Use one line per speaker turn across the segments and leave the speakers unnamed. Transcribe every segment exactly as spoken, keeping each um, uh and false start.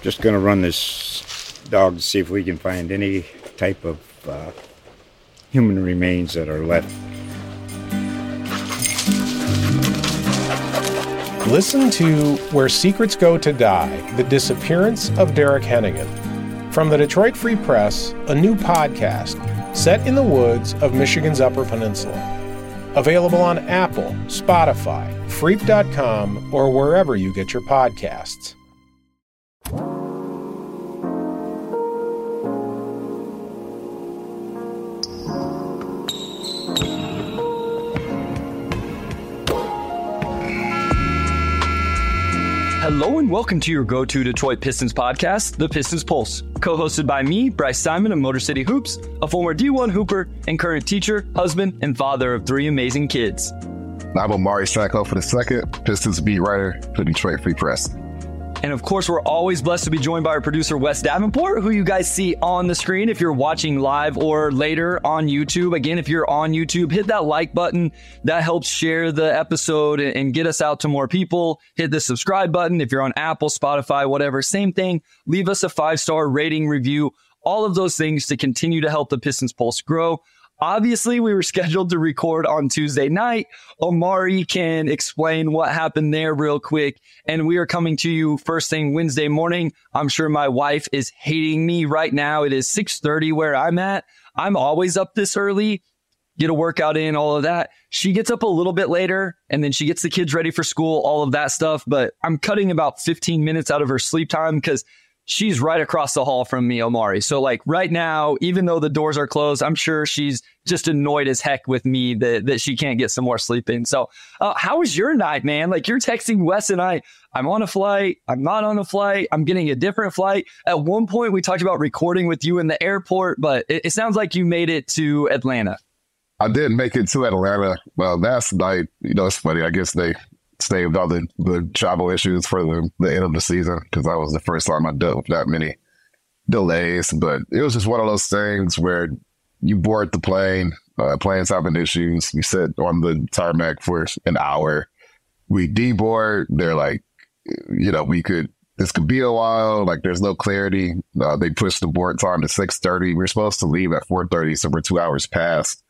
just going to run this dog to see if we can find any type of uh, human remains that are left.
Listen to Where Secrets Go to Die, The Disappearance of Derek Hennigan. From the Detroit Free Press, a new podcast set in the woods of Michigan's Upper Peninsula. Available on Apple, Spotify, Freep dot com, or wherever you get your podcasts.
Hello and welcome to your go-to Detroit Pistons podcast, The Pistons Pulse, co-hosted by me, Bryce Simon of Motor City Hoops, a former D one Hooper and current teacher, husband, and father of three amazing kids.
I'm Omari Stracko for the second, Pistons beat writer for Detroit Free Press.
And of course, we're always blessed to be joined by our producer, Wes Davenport, who you guys see on the screen if you're watching live or later on YouTube. Again, if you're on YouTube, hit that like button. That helps share the episode and get us out to more people. Hit the subscribe button. If you're on Apple, Spotify, whatever, same thing. Leave us a five-star rating review. All of those things to continue to help the Pistons Pulse grow. Obviously, we were scheduled to record on Tuesday night. Omari can explain what happened there real quick. And we are coming to you first thing Wednesday morning. I'm sure my wife is hating me right now. It is six thirty where I'm at. I'm always up this early, get a workout in, all of that. She gets up a little bit later, and then she gets the kids ready for school, all of that stuff. But I'm cutting about fifteen minutes out of her sleep time because she's right across the hall from me, Omari. So like right now, even though the doors are closed, I'm sure she's just annoyed as heck with me that, that she can't get some more sleep in. So uh, how was your night, man? Like you're texting Wes and I, I'm on a flight. I'm not on a flight. I'm getting a different flight. At one point we talked about recording with you in the airport, but it, it sounds like you made it to Atlanta.
I did make it to Atlanta. Well, last night, you know, it's funny. I guess they saved all the, the travel issues for the, the end of the season because that was the first time I dealt with that many delays. But it was just one of those things where you board the plane, uh, plane's having issues. We sit on the tarmac for an hour. We deboard. They're like, you know, we could, this could be a while. Like there's no clarity. Uh, they pushed the board time to six thirty. We we're supposed to leave at four thirty, so we're two hours past.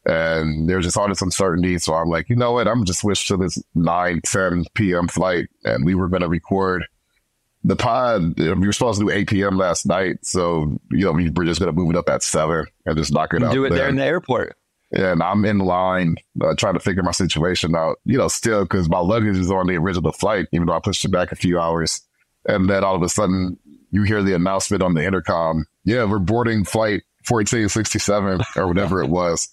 And there's just all this uncertainty. So I'm like, you know what? I'm going to switch to this nine, ten p.m. flight. And we were going to record the pod. We were supposed to do eight p.m. last night. So, you know, we were just going to move it up at seven and just knock it out.
Do it
there.
there in the airport.
And I'm in line uh, trying to figure my situation out, you know, still because my luggage is on the original flight, even though I pushed it back a few hours. And then all of a sudden you hear the announcement on the intercom. Yeah, we're boarding flight fourteen sixty-seven or whatever it was.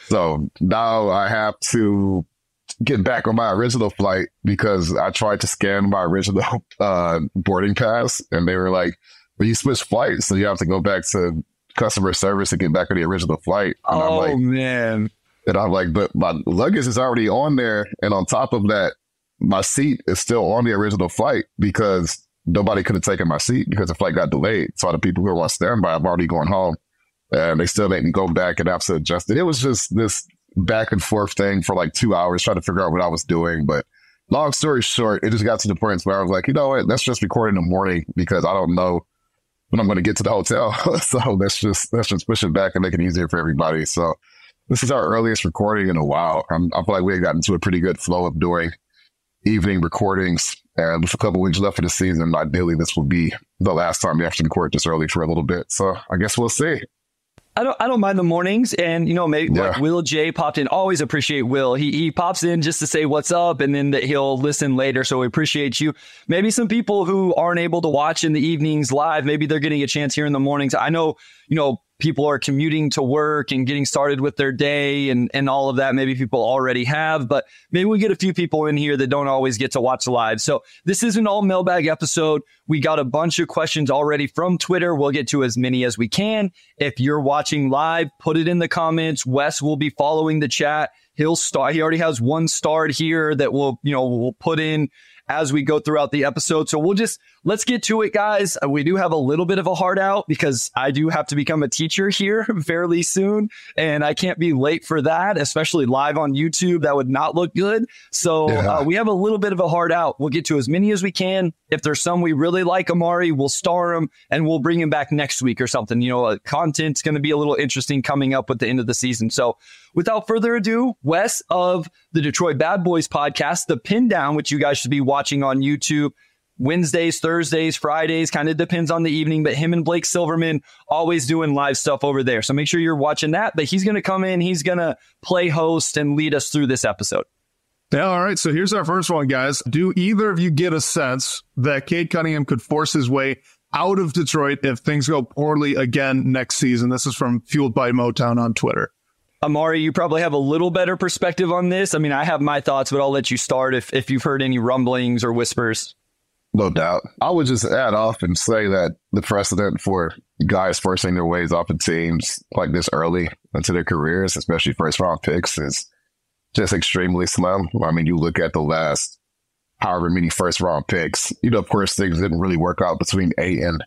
So now I have to get back on my original flight because I tried to scan my original uh, boarding pass and they were like, well, you switched flights. So you have to go back to customer service to get back on the original flight. And
oh,
I'm like,
man.
And I'm like, but my luggage is already on there. And on top of that, my seat is still on the original flight because nobody could have taken my seat because the flight got delayed. So the people who were on standby have already gone home. And they still made me go back and have to adjust it. It was just this back and forth thing for like two hours trying to figure out what I was doing. But long story short, it just got to the point where I was like, you know what, let's just record in the morning because I don't know when I'm going to get to the hotel. So let's just let's just push it back and make it easier for everybody. So this is our earliest recording in a while. I'm, I feel like we had gotten to a pretty good flow of doing evening recordings. And with a couple weeks left of the season, ideally this will be the last time we actually record this early for a little bit. So I guess we'll see.
I don't I don't mind the mornings. And, you know, maybe
yeah.
like Will J popped in. Always appreciate Will. He he pops in just to say what's up and then that he'll listen later. So we appreciate you. Maybe some people who aren't able to watch in the evenings live, maybe they're getting a chance here in the mornings. I know, you know, people are commuting to work and getting started with their day and, and all of that. Maybe people already have, but maybe we get a few people in here that don't always get to watch live. So this is an all mailbag episode. We got a bunch of questions already from Twitter. We'll get to as many as we can. If you're watching live, put it in the comments. Wes will be following the chat. He'll start. He already has one starred here that we'll, you know, we'll put in as we go throughout the episode. So we'll just let's get to it, guys. We do have a little bit of a heart out because I do have to become a teacher here fairly soon, and I can't be late for that, especially live on YouTube. That would not look good. So yeah. uh, we have a little bit of a heart out. We'll get to as many as we can. If there's some we really like Amari, we'll star him and we'll bring him back next week or something. You know, uh, content's going to be a little interesting coming up at the end of the season. So without further ado, Wes of the Detroit Bad Boys podcast, The Pin Down, which you guys should be watching on YouTube Wednesdays, Thursdays, Fridays, kind of depends on the evening, but him and Blake Silverman always doing live stuff over there. So make sure you're watching that. But he's going to come in, he's going to play host and lead us through this episode.
Yeah, all right. So here's our first one, guys. Do either of you get a sense that Cade Cunningham could force his way out of Detroit if things go poorly again next season? This is from Fueled by Motown on Twitter.
Amari, you probably have a little better perspective on this. I mean, I have my thoughts, but I'll let you start if, if you've heard any rumblings or whispers.
No doubt. I would just add off and say that the precedent for guys forcing their ways off of teams like this early into their careers, especially first round picks, is just extremely slim. I mean, you look at the last however many first round picks, you know, of course, things didn't really work out between Ayton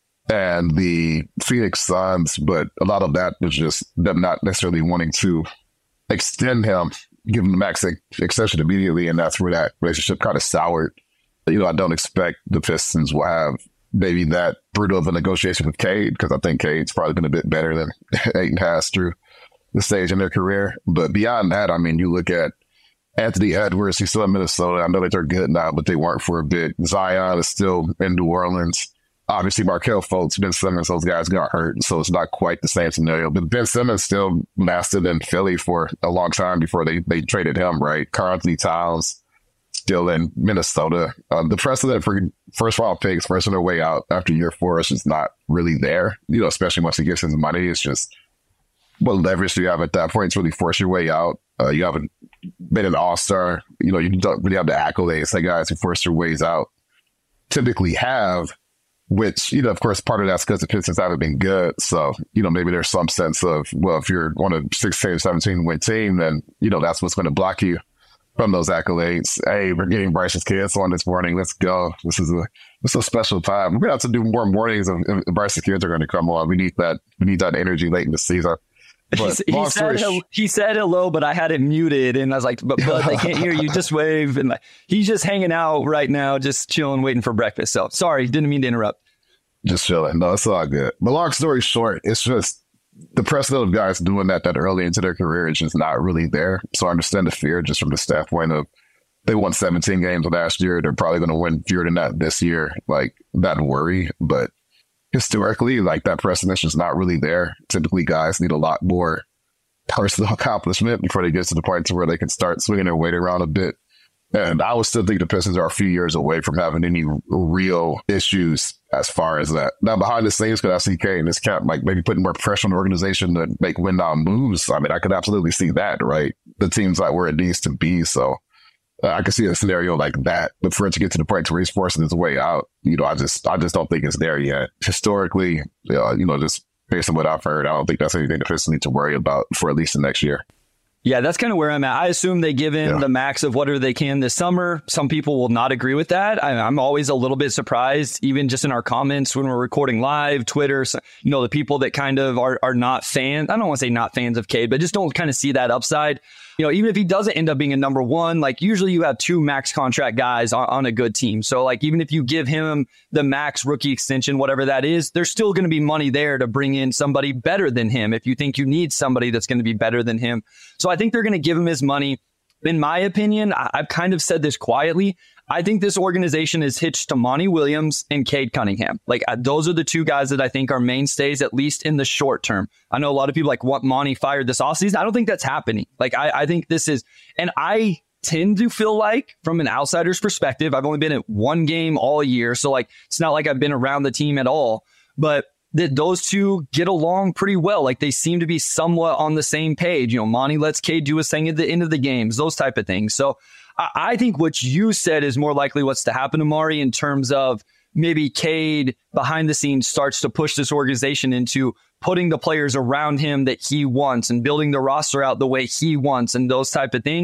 and the Phoenix Suns, but a lot of that was just them not necessarily wanting to extend him, give him the max extension immediately, and that's where that relationship kind of soured. You know, I don't expect the Pistons will have maybe that brutal of a negotiation with Cade, because I think Cade's probably been a bit better than Ayton has through the stage in their career. But beyond that, I mean, you look at Anthony Edwards, he's still in Minnesota. I know that they're good now, but they weren't for a bit. Zion is still in New Orleans. Obviously, Markelle Fultz, Ben Simmons, those guys got hurt, so it's not quite the same scenario. But Ben Simmons still lasted in Philly for a long time before they, they traded him, right? Karl Anthony Towns still in Minnesota. Uh, the precedent for first-round picks forcing their way out after year four is just not really there, you know, especially once he gets his money. It's just what leverage do you have at that point to really force your way out? Uh, you haven't been an all-star. You know, you don't really have the accolades that guys who force their ways out typically have, which, you know, of course, part of that's because the Pistons haven't been good. So, you know, maybe there's some sense of, well, if you're on a sixteen, seventeen win team, then, you know, that's what's going to block you from those accolades. Hey, we're getting Bryce's kids on this morning. Let's go. This is a this is a special time. We're going to have to do more mornings if, if Bryce's kids are going to come on. We need that. We need that energy late in the season.
But he, said, sh- he said hello, but I had it muted, and I was like, but, but they can't hear you. Just wave. And like, he's just hanging out right now, just chilling, waiting for breakfast. So sorry, didn't mean to interrupt.
Just chilling. No, it's all good. But long story short, it's just the precedent of guys doing that that early into their career is just not really there. So I understand the fear just from the standpoint of they won seventeen games last year. They're probably going to win fewer than that this year. Like, that worry. But historically, like, that precedent's just not really there. Typically, guys need a lot more personal accomplishment before they get to the point to where they can start swinging their weight around a bit. And I would still think the Pistons are a few years away from having any real issues as far as that. Now, behind the scenes, could I see Cade in this camp, like maybe putting more pressure on the organization to make win-now moves? I mean, I could absolutely see that, right? The team's like where it needs to be. So uh, I could see a scenario like that. But for it to get to the point where he's forcing his way out, you know, I just I just don't think it's there yet. Historically, uh, you know, just based on what I've heard, I don't think that's anything the Pistons need to worry about for at least the next year.
Yeah, that's kind of where I'm at. I assume they give in yeah. the max of whatever they can this summer. Some people will not agree with that. I, I'm always a little bit surprised, even just in our comments when we're recording live, Twitter, so, you know, the people that kind of are, are not fans. I don't want to say not fans of Cade, but just don't kind of see that upside. You know, even if he doesn't end up being a number one, like usually you have two max contract guys on, on a good team. So like even if you give him the max rookie extension, whatever that is, there's still going to be money there to bring in somebody better than him if you think you need somebody that's going to be better than him. So I think they're going to give him his money. In my opinion, I, I've kind of said this quietly. I think this organization is hitched to Monty Williams and Cade Cunningham. Like uh, those are the two guys that I think are mainstays, at least in the short term. I know a lot of people like want Monty fired this offseason. I don't think that's happening. Like I, I think this is, and I tend to feel like from an outsider's perspective, I've only been at one game all year. So like, it's not like I've been around the team at all, but that those two get along pretty well. Like they seem to be somewhat on the same page. You know, Monty lets Cade do his thing at the end of the games, those type of things. So I think what you said is more likely what's to happen to Amari in terms of maybe Cade behind the scenes starts to push this organization into putting the players around him that he wants and building the roster out the way he wants and those type of things.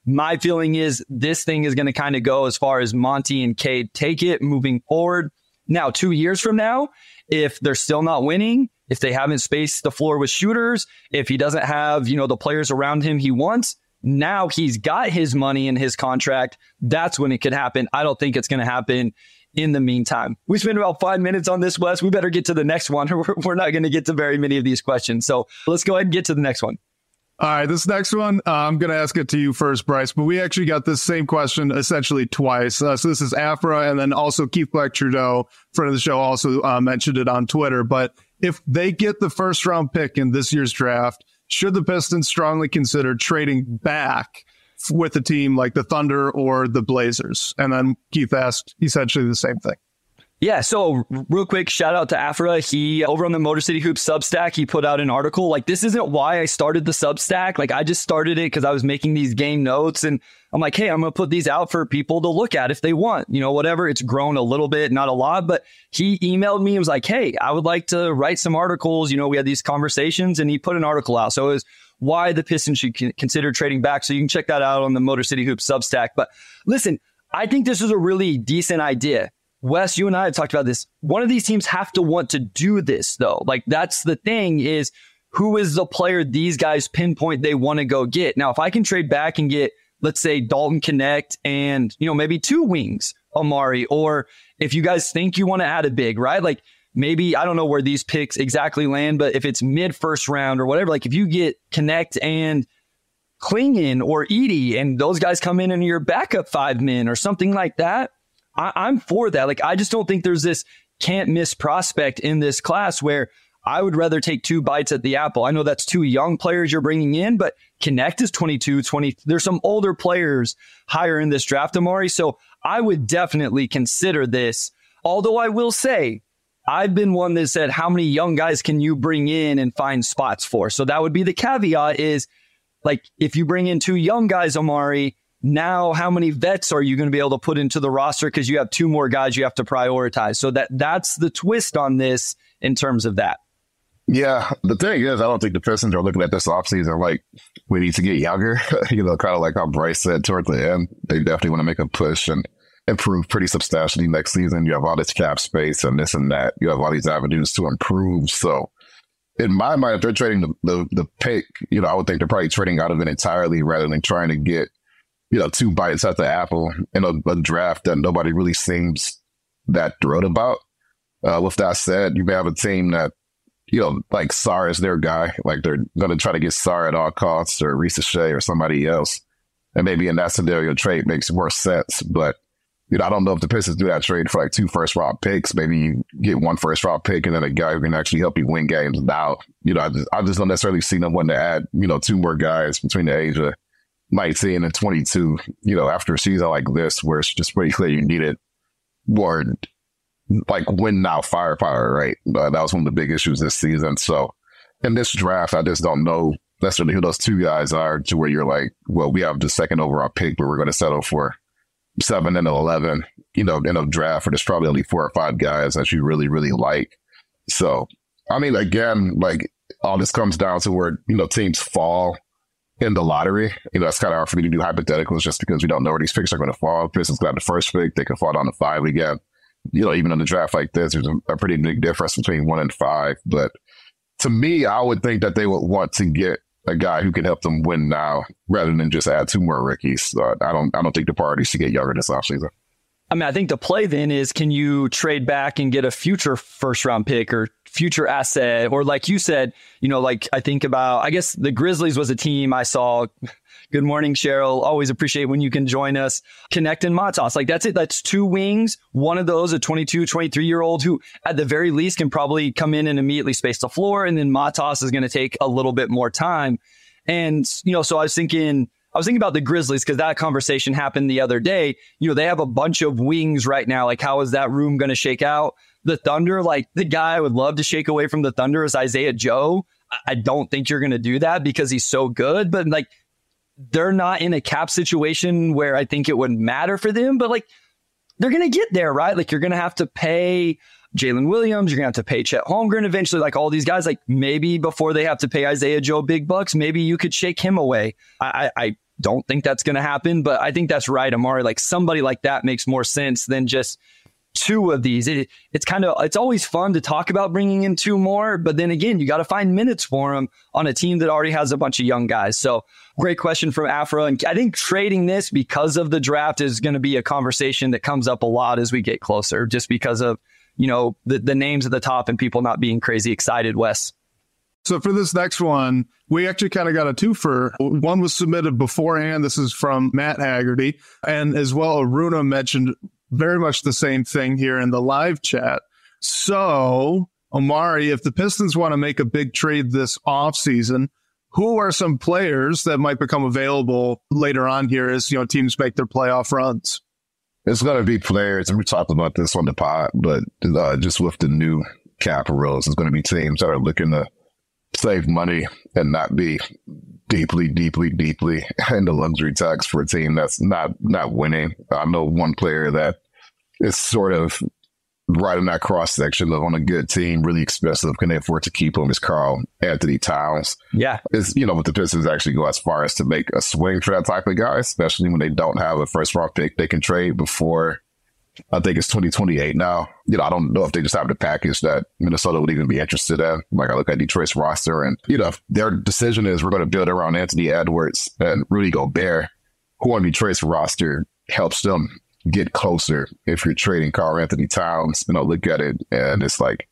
my feeling is this thing is going to kind of go as far as Monty and Cade take it moving forward. Now, two years from now, if they're still not winning, if they haven't spaced the floor with shooters, if he doesn't have, you know, the players around him he wants, now he's got his money in his contract. That's when it could happen. I don't think it's going to happen in the meantime. We spent about five minutes on this, Wes. We better get to the next one. We're not going to get to very many of these questions. So let's go ahead and get to the next one.
All right, this next one, uh, I'm going to ask it to you first, Bryce, but we actually got this same question essentially twice. Uh, so this is Afra, and then also Keith Black Trudeau, friend of the show, also uh, mentioned it on Twitter. But if they get the first round pick in this year's draft, should the Pistons strongly consider trading back with a team like the Thunder or the Blazers? And then Keith asked essentially the same thing.
Yeah, so real quick, shout out to Afra. He, over on the Motor City Hoops Substack, he put out an article. Like, this isn't why I started the Substack. Like, I just started it because I was making these game notes. And I'm like, hey, I'm going to put these out for people to look at if they want. You know, whatever. It's grown a little bit, not a lot. But he emailed me and was like, hey, I would like to write some articles. You know, we had these conversations, and he put an article out. So it was why the Pistons should consider trading back. So you can check that out on the Motor City Hoops Substack. But listen, I think this is a really decent idea. Wes, you and I have talked about this. One of these teams have to want to do this, though. Like, that's the thing, is who is the player these guys pinpoint they want to go get? Now, if I can trade back and get, let's say, Dalton Connect and, you know, maybe two wings, Amari, or if you guys think you want to add a big, right? Like, maybe, I don't know where these picks exactly land, but if it's mid first round or whatever, like if you get Connect and Klingon or Edey and those guys come in and your backup five men or something like that, I, I'm for that. Like, I just don't think there's this can't miss prospect in this class where I would rather take two bites at the apple. I know that's two young players you're bringing in, but Connect is twenty-two, twenty. There's some older players higher in this draft, Amari. So I would definitely consider this. Although I will say, I've been one that said, how many young guys can you bring in and find spots for? So that would be the caveat is, like, if you bring in two young guys, Amari, now how many vets are you going to be able to put into the roster? Because you have two more guys you have to prioritize. So that that's the twist on this in terms of that.
Yeah, the thing is, I don't think the Pistons are looking at this offseason like we need to get younger. you know, kind of like how Bryce said toward the end. They definitely want to make a push and improve pretty substantially next season. You have all this cap space and this and that. You have all these avenues to improve. So in my mind, if they're trading the, the, the pick, you know, I would think they're probably trading out of it entirely rather than trying to get, you know, two bites at the apple in a, a draft that nobody really seems that thrilled about. Uh, with that said, you may have a team that, you know, like Sarr is their guy. Like they're going to try to get Sarr at all costs, or Risa Shea or somebody else. And maybe in that scenario, trade makes more sense. But, you know, I don't know if the Pistons do that trade for like two first round picks. Maybe you get one first round pick and then a guy who can actually help you win games now. You know, I just, I just don't necessarily see them wanting to add, you know, two more guys between the age of nineteen and twenty-two, you know, after a season like this, where it's just pretty clear you needed more, like, win now firepower, right? Uh, that was one of the big issues this season. So in this draft, I just don't know necessarily who those two guys are to where you're like, well, we have the second overall pick, but we're going to settle for seven and eleven, you know, in a draft where there's probably only four or five guys that you really, really like. So, I mean, again, like, all this comes down to where, you know, teams fall in the lottery. You know, that's kind of hard for me to do hypotheticals just because we don't know where these picks are going to fall. Pistons got the first pick. They can fall down to five again. You know, even in a draft like this, there's a, a pretty big difference between one and five. But to me, I would think that they would want to get a guy who can help them win now rather than just add two more rookies. So I don't I don't think the priority should get younger this offseason.
I mean, I think the play then is, can you trade back and get a future first round pick or future asset? Or like you said, you know, like I think about, I guess the Grizzlies was a team I saw. Good morning, Cheryl. Always appreciate when you can join us. Connect and Matas. Like, that's it. That's two wings. One of those, a twenty-two, twenty-three year old who at the very least can probably come in and immediately space the floor. And then Matas is going to take a little bit more time. And, you know, so I was thinking, I was thinking about the Grizzlies because that conversation happened the other day. You know, they have a bunch of wings right now. Like, how is that room going to shake out? The Thunder, like, the guy I would love to shake away from the Thunder is Isaiah Joe. I don't think you're going to do that because he's so good. But, like, they're not in a cap situation where I think it would matter for them. But, like, they're going to get there, right? Like, you're going to have to pay Jalen Williams. You're going to have to pay Chet Holmgren eventually. Like, all these guys, like, maybe before they have to pay Isaiah Joe big bucks, maybe you could shake him away. I, I don't think that's going to happen, but I think that's right, Amari. Like somebody like that makes more sense than just two of these. It, it's kind of, it's always fun to talk about bringing in two more, but then again, you got to find minutes for them on a team that already has a bunch of young guys. So great question from Afra. And I think trading this because of the draft is going to be a conversation that comes up a lot as we get closer, just because of, you know, the, the names at the top and people not being crazy excited, Wes.
So for this next one, we actually kind of got a twofer. One was submitted beforehand. This is from Matt Haggerty. And as well, Aruna mentioned very much the same thing here in the live chat. So, Omari, if the Pistons want to make a big trade this offseason, who are some players that might become available later on here as, you know, teams make their playoff runs?
It's going to be players, and we talked about this on the pod, but uh, just with the new cap rules, it's going to be teams that are looking to save money and not be deeply, deeply, deeply into luxury tax for a team that's not not winning. I know one player that is sort of right in that cross section of on a good team, really expensive, can they afford to keep him, is Karl Anthony Towns.
Yeah.
It's, you know, but the Pistons actually go as far as to make a swing for that type of guy, especially when they don't have a first round pick they can trade before, I think it's twenty twenty-eight now. You know, I don't know if they just have the package that Minnesota would even be interested in. Like, I look at Detroit's roster and, you know, if their decision is we're going to build around Anthony Edwards and Rudy Gobert, who on Detroit's roster helps them get closer. If you're trading Karl Anthony Towns, you know, look at it and it's like,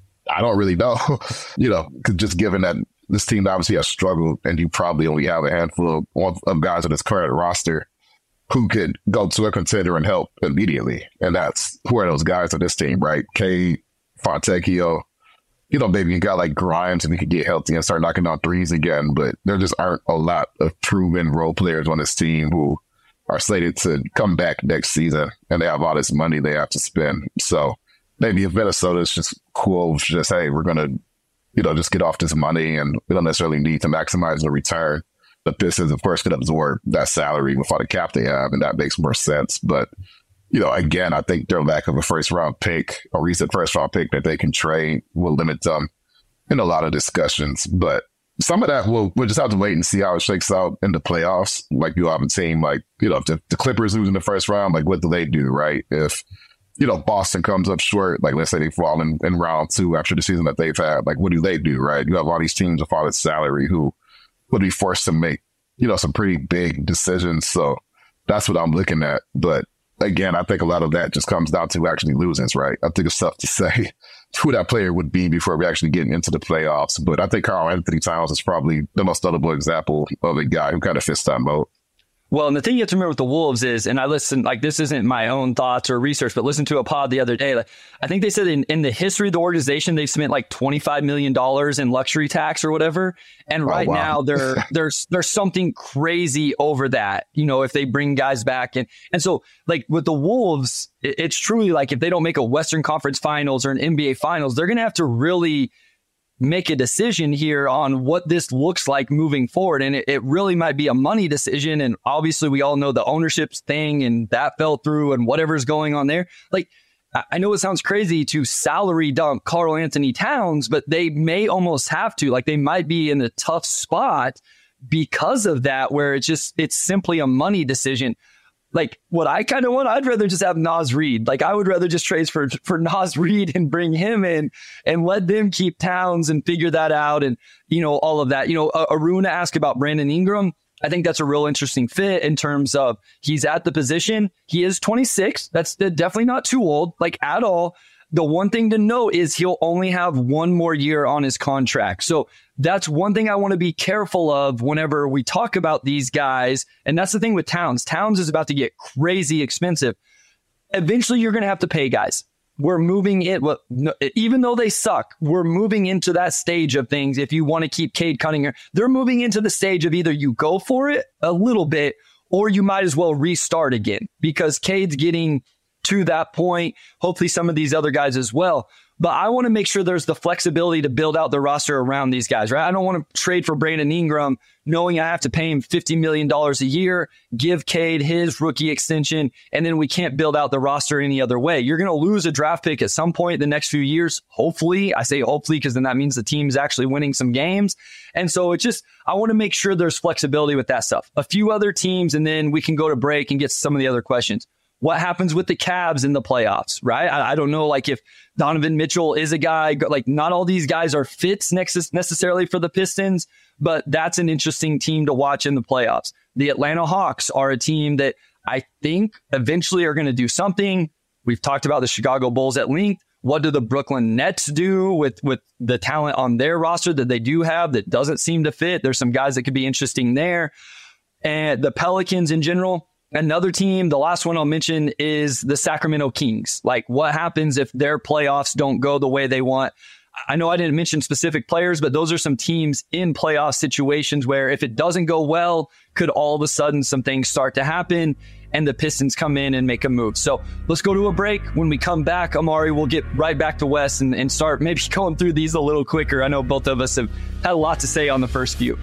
I don't really know, you know, 'cause just given that this team obviously has struggled and you probably only have a handful of, of guys on this current roster who could go to a contender and help immediately. And that's, who are those guys on this team, right? Cade, Fontecchio, you know, maybe a guy like Grimes, and he could get healthy and start knocking down threes again. But there just aren't a lot of proven role players on this team who are slated to come back next season, and they have all this money they have to spend. So maybe if Minnesota's just cool, just, hey, we're going to, you know, just get off this money and we don't necessarily need to maximize the return. The Pistons, of course, could absorb that salary without the cap they have, and that makes more sense. But, you know, again, I think their lack of a first-round pick, a recent first-round pick that they can trade, will limit them in a lot of discussions. But some of that, we'll, we'll just have to wait and see how it shakes out in the playoffs. Like, you have a team, like, you know, if the, the Clippers lose in the first round, like, what do they do, right? If, you know, Boston comes up short, like, let's say they fall in, in round two after the season that they've had, like, what do they do, right? You have all these teams with all this salary who would be forced to make, you know, some pretty big decisions. So that's what I'm looking at. But again, I think a lot of that just comes down to actually losing, right? I think it's tough to say who that player would be before we actually get into the playoffs. But I think Karl Anthony Towns is probably the most notable example of a guy who kind of fits that mold.
Well, and the thing you have to remember with the Wolves is, and I listen, like, this isn't my own thoughts or research, but listen to a pod the other day. Like, I think they said in, in the history of the organization, they've spent like twenty-five million dollars in luxury tax or whatever. And right oh, wow. now there, there's, there's something crazy over that, you know, if they bring guys back. And, and so like with the Wolves, it, it's truly like if they don't make a Western Conference Finals or an N B A Finals, they're going to have to really make a decision here on what this looks like moving forward. And it, it really might be a money decision. And obviously we all know the ownership thing and that fell through and whatever's going on there. Like, I know it sounds crazy to salary dump Karl Anthony Towns, but they may almost have to. Like, they might be in a tough spot because of that, where it's just, it's simply a money decision. Like, what I kind of want, I'd rather just have Naz Reid. Like, I would rather just trade for, for Naz Reid and bring him in and let them keep Towns and figure that out. And, you know, all of that. You know, uh, Aruna asked about Brandon Ingram. I think that's a real interesting fit in terms of he's at the position. He is twenty-six. That's definitely not too old, like, at all. The one thing to note is he'll only have one more year on his contract. So that's one thing I want to be careful of whenever we talk about these guys. And that's the thing with Towns. Towns is about to get crazy expensive. Eventually, you're going to have to pay guys. We're moving in. Well, no, even though they suck, we're moving into that stage of things. If you want to keep Cade Cunningham, they're moving into the stage of either you go for it a little bit or you might as well restart again, because Cade's getting to that point. Hopefully some of these other guys as well. But I want to make sure there's the flexibility to build out the roster around these guys, right? I don't want to trade for Brandon Ingram knowing I have to pay him fifty million dollars a year, give Cade his rookie extension, and then we can't build out the roster any other way. You're going to lose a draft pick at some point in the next few years. Hopefully, I say hopefully because then that means the team's actually winning some games. And so it's just, I want to make sure there's flexibility with that stuff. A few other teams, and then we can go to break and get some of the other questions. What happens with the Cavs in the playoffs, right? I, I don't know, like if Donovan Mitchell is a guy, like not all these guys are fits next necessarily for the Pistons, but that's an interesting team to watch in the playoffs. The Atlanta Hawks are a team that I think eventually are going to do something. We've talked about the Chicago Bulls at length. What do the Brooklyn Nets do with, with the talent on their roster that they do have that doesn't seem to fit? There's some guys that could be interesting there. And the Pelicans in general. Another team, the last one I'll mention is the Sacramento Kings. Like, what happens if their playoffs don't go the way they want? I know I didn't mention specific players, but those are some teams in playoff situations where if it doesn't go well, could all of a sudden some things start to happen and the Pistons come in and make a move. So let's go to a break. When we come back, Amari, we'll get right back to Wes and, and start maybe going through these a little quicker. I know both of us have had a lot to say on the first few.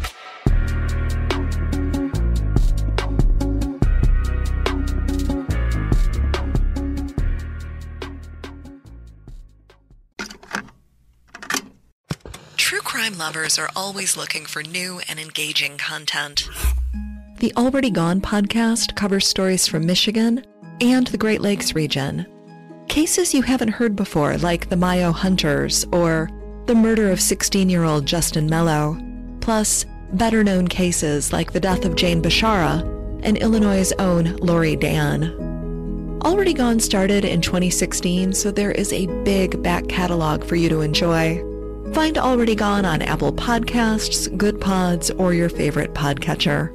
True crime lovers are always looking for new and engaging content.
The Already Gone podcast covers stories from Michigan and the Great Lakes region. Cases you haven't heard before, like the Mayo Hunters or the murder of sixteen-year-old Justin Mello, plus better-known cases like the death of Jane Bashara and Illinois' own Lori Dan. Already Gone started in twenty sixteen, so there is a big back catalog for you to enjoy. Find Already Gone on Apple Podcasts, Good Pods, or your favorite podcatcher.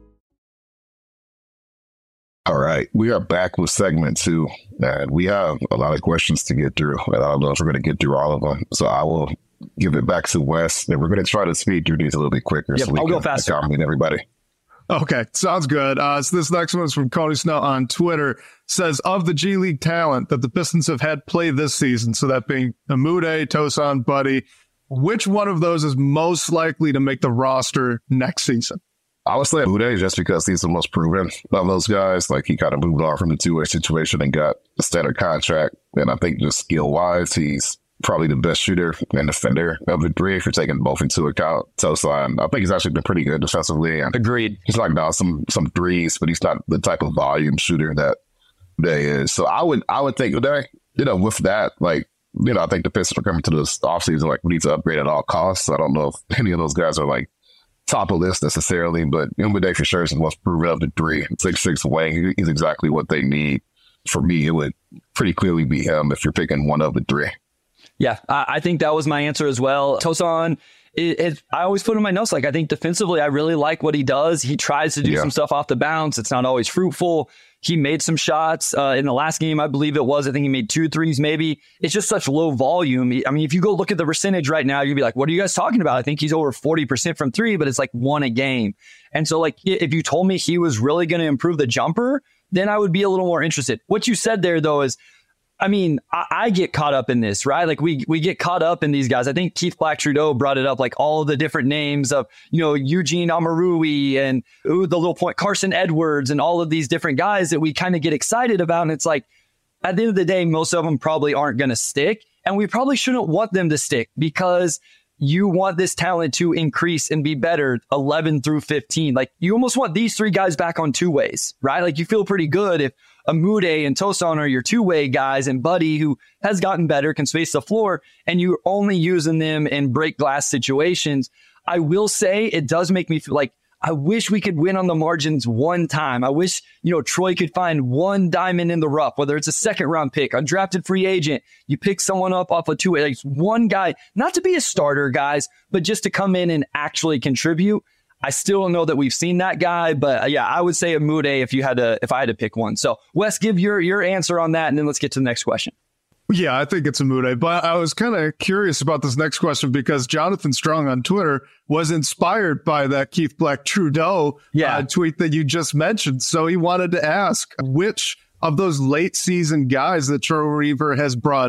All right, we are back with segment two, and we have a lot of questions to get through. And I don't know if we're going to get through all of them, so I will give it back to Wes, and we're going to try to speed through these a little bit quicker.
Yep,
so we
I'll
can
go faster.
accommodate everybody.
Okay, sounds good. Uh, so this next one is from Cody Snow on Twitter. Says, of the G League talent that the Pistons have had play this season, so that being Amude, Tosan, Buddy, which one of those is most likely to make the roster next season?
I would say Amude, just because he's the most proven of those guys. Like, he kind of moved on from the two-way situation and got a standard contract. And I think just skill-wise, he's probably the best shooter and defender of the three, if you're taking both into account. Tosan, I think he's actually been pretty good defensively. And
Agreed.
He's knocked down some some threes, but he's not the type of volume shooter that they is. So I would I would think Uday, you know, with that, like, you know, I think the Pistons are coming to this offseason, like, we need to upgrade at all costs. I don't know if any of those guys are, like, top of list necessarily, but Uday for sure is the most proven of the three. Six six wing, he's exactly what they need. For me, it would pretty clearly be him if you're picking one of the three.
Yeah, I, I think that was my answer as well. Tosan, it, it, I always put in my notes, like, I think defensively, I really like what he does. He tries to do
yeah.
some stuff off the bounce. It's not always fruitful. He made some shots uh, in the last game, I believe it was. I think he made two threes, maybe. It's just such low volume. I mean, if you go look at the percentage right now, you'd be like, what are you guys talking about? I think he's over forty percent from three, but it's like one a game. And so, like, if you told me he was really going to improve the jumper, then I would be a little more interested. What you said there, though, is, I mean, I, I get caught up in this, right? Like, we we get caught up in these guys. I think Keith Black Trudeau brought it up, like all the different names of, you know, Eugene Amarui and ooh, the little point, Carson Edwards and all of these different guys that we kind of get excited about. And it's like, at the end of the day, most of them probably aren't going to stick. And we probably shouldn't want them to stick because you want this talent to increase and be better eleven through fifteen. Like, you almost want these three guys back on two ways, right? Like, you feel pretty good if Amude and Tosan are your two-way guys and Buddy, who has gotten better, can space the floor, and you're only using them in break glass situations. I will say it does make me feel like I wish we could win on the margins one time. I wish, you know, Troy could find one diamond in the rough, whether it's a second round pick, undrafted free agent. You pick someone up off a two-way, like one guy, not to be a starter, guys, but just to come in and actually contribute. I still don't know that we've seen that guy, but uh, yeah, I would say Amude if you had to, if I had to pick one. So Wes, give your your answer on that, and then let's get to the next question.
Yeah, I think it's Amude, but I was kind of curious about this next question because Jonathan Strong on Twitter was inspired by that Keith Black Trudeau
yeah.
uh, tweet that you just mentioned. So he wanted to ask which of those late season guys that Troy Weaver has brought in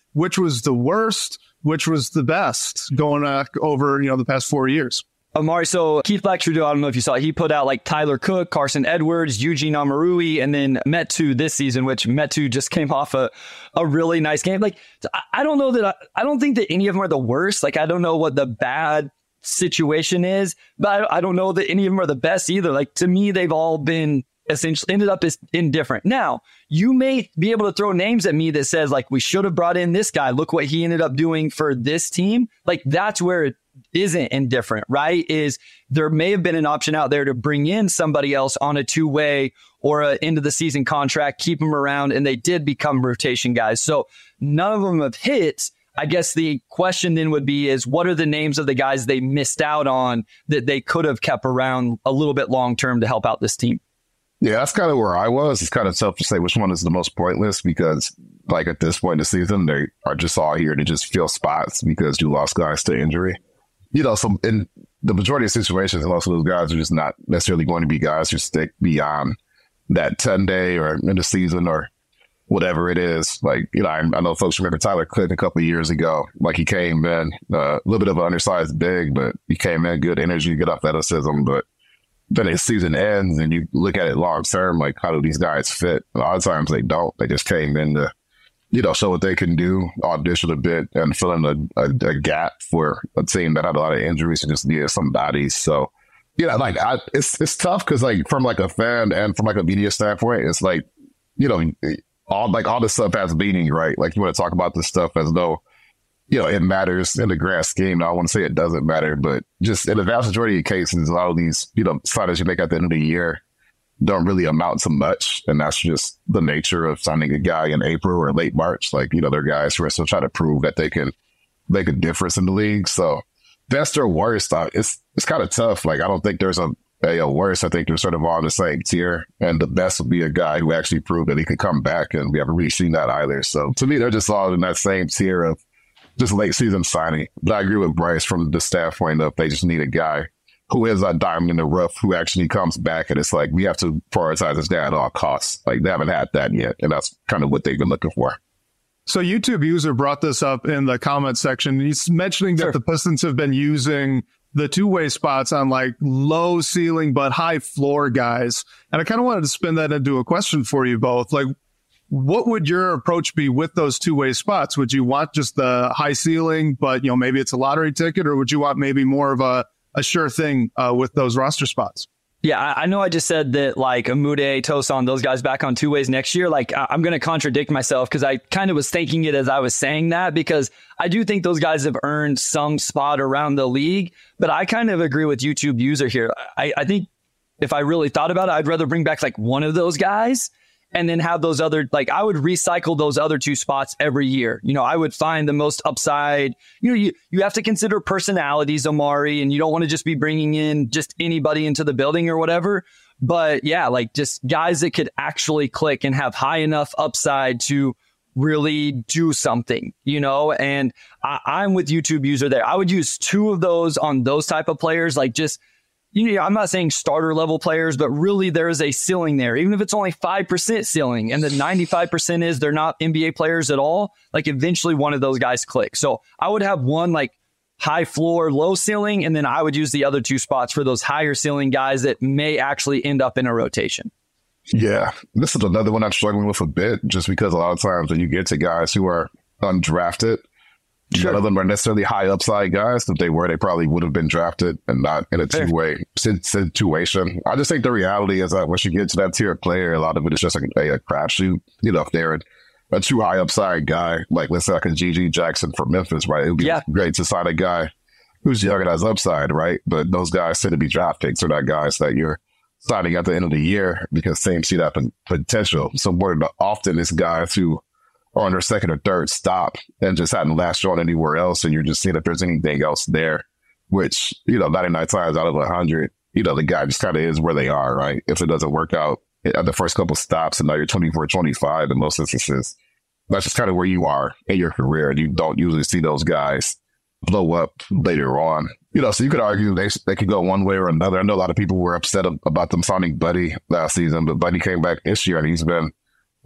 which was the worst, which was the best going uh, over, you know, the past four years.
Amari, so Keith Black-Trudeau, I don't know if you saw it, he put out like Tyler Cook, Carson Edwards, Eugene Amarui, and then Metu this season, which Metu just came off a, a really nice game. Like, I don't know that, I, I don't think that any of them are the worst. Like, I don't know what the bad situation is, but I, I don't know that any of them are the best either. Like, to me, they've all been essentially ended up as indifferent. Now, you may be able to throw names at me that says, like, we should have brought in this guy. Look what he ended up doing for this team. Like, that's where it isn't indifferent, right? Is there may have been an option out there to bring in somebody else on a two-way or a end of the season contract, keep them around, and they did become rotation guys. So none of them have hit. I guess the question then would be is what are the names of the guys they missed out on that they could have kept around a little bit long-term to help out this team?
Yeah, that's kind of where I was. It's kind of tough to say which one is the most pointless because, like, at this point in the season, they are just all here to just fill spots because you lost guys to injury. You know, so in the majority of situations, most of those guys are just not necessarily going to be guys who stick beyond that ten day or in the season or whatever it is. Like, you know, I, I know folks remember Tyler Cook a couple of years ago. Like, he came in uh, a little bit of an undersized big, but he came in good energy, good athleticism, but then his season ends and you look at it long term, like, how do these guys fit? A lot of times they don't. They just came in to, you know, show what they can do, audition a bit, and fill in a, a, a gap for a team that had a lot of injuries and just needed some bodies. So, yeah, like, I, it's it's tough because, like, from, like, a fan and from, like, a media standpoint, it's like, you know, all, like, all this stuff has meaning, right? Like, you want to talk about this stuff as though, you know, it matters in the grand scheme. I want to say it doesn't matter, but just in the vast majority of cases, a lot of these, you know, signings you make at the end of the year don't really amount to much. And that's just the nature of signing a guy in April or late March. Like, you know, they're guys who are still trying to prove that they can make a difference in the league. So that's their worst. Uh, it's it's kind of tough. Like, I don't think there's a, a, a worst. I think they're sort of all in the same tier. And the best would be a guy who actually proved that he could come back. And we haven't really seen that either. So to me, they're just all in that same tier of just late season signing. But I agree with Bryce from the standpoint of they just need a guy who is a diamond in the rough, who actually comes back. And it's like, we have to prioritize this guy at all costs. Like, they haven't had that yet. And that's kind of what they've been looking for.
So YouTube user brought this up in the comment section. He's mentioning that sure. the Pistons have been using the two-way spots on, like, low ceiling but high floor guys. And I kind of wanted to spin that into a question for you both. Like, what would your approach be with those two-way spots? Would you want just the high ceiling, but, you know, maybe it's a lottery ticket, or would you want maybe more of a, a sure thing uh, with those roster spots?
Yeah, I, I know I just said that, like, Amude, Tosan, those guys back on two ways next year. Like, I, I'm going to contradict myself because I kind of was thinking it as I was saying that, because I do think those guys have earned some spot around the league. But I kind of agree with YouTube user here. I, I think if I really thought about it, I'd rather bring back, like, one of those guys and then have those other, like, I would recycle those other two spots every year. You know, I would find the most upside. You know, you, you have to consider personalities, Amari, and you don't want to just be bringing in just anybody into the building or whatever. But yeah, like, just guys that could actually click and have high enough upside to really do something, you know? And I, I'm with YouTube user there. I would use two of those on those type of players, like, just, you know, I'm not saying starter level players, but really there is a ceiling there. Even if it's only five percent ceiling and the ninety-five percent is they're not N B A players at all, like, eventually one of those guys click. So I would have one, like, high floor, low ceiling, and then I would use the other two spots for those higher ceiling guys that may actually end up in a rotation.
Yeah, this is another one I'm struggling with a bit, just because a lot of times when you get to guys who are undrafted, sure. none of them are necessarily high upside guys. If they were, they probably would have been drafted and not in a two-way situation. I just think the reality is that once you get to that tier of player, a lot of it is just a, a, a crapshoot. You know, if they're a true high upside guy, like, let's say like a G G Jackson from Memphis, right? It would be yeah. great to sign a guy who's young and has upside, right? But those guys tend to be draft picks, or not guys that you're signing at the end of the year because teams see that potential. So more often it's guys who or on their second or third stop and just hadn't latched on anywhere else. And you're just seeing if there's anything else there, which, you know, ninety-nine times out of one hundred, you know, the guy just kind of is where they are, right? If it doesn't work out at the first couple stops and now you're twenty-four, twenty-five in most instances, that's just kind of where you are in your career. And you don't usually see those guys blow up later on. You know, so you could argue they they could go one way or another. I know a lot of people were upset about them signing Buddy last season, but Buddy came back this year and he's been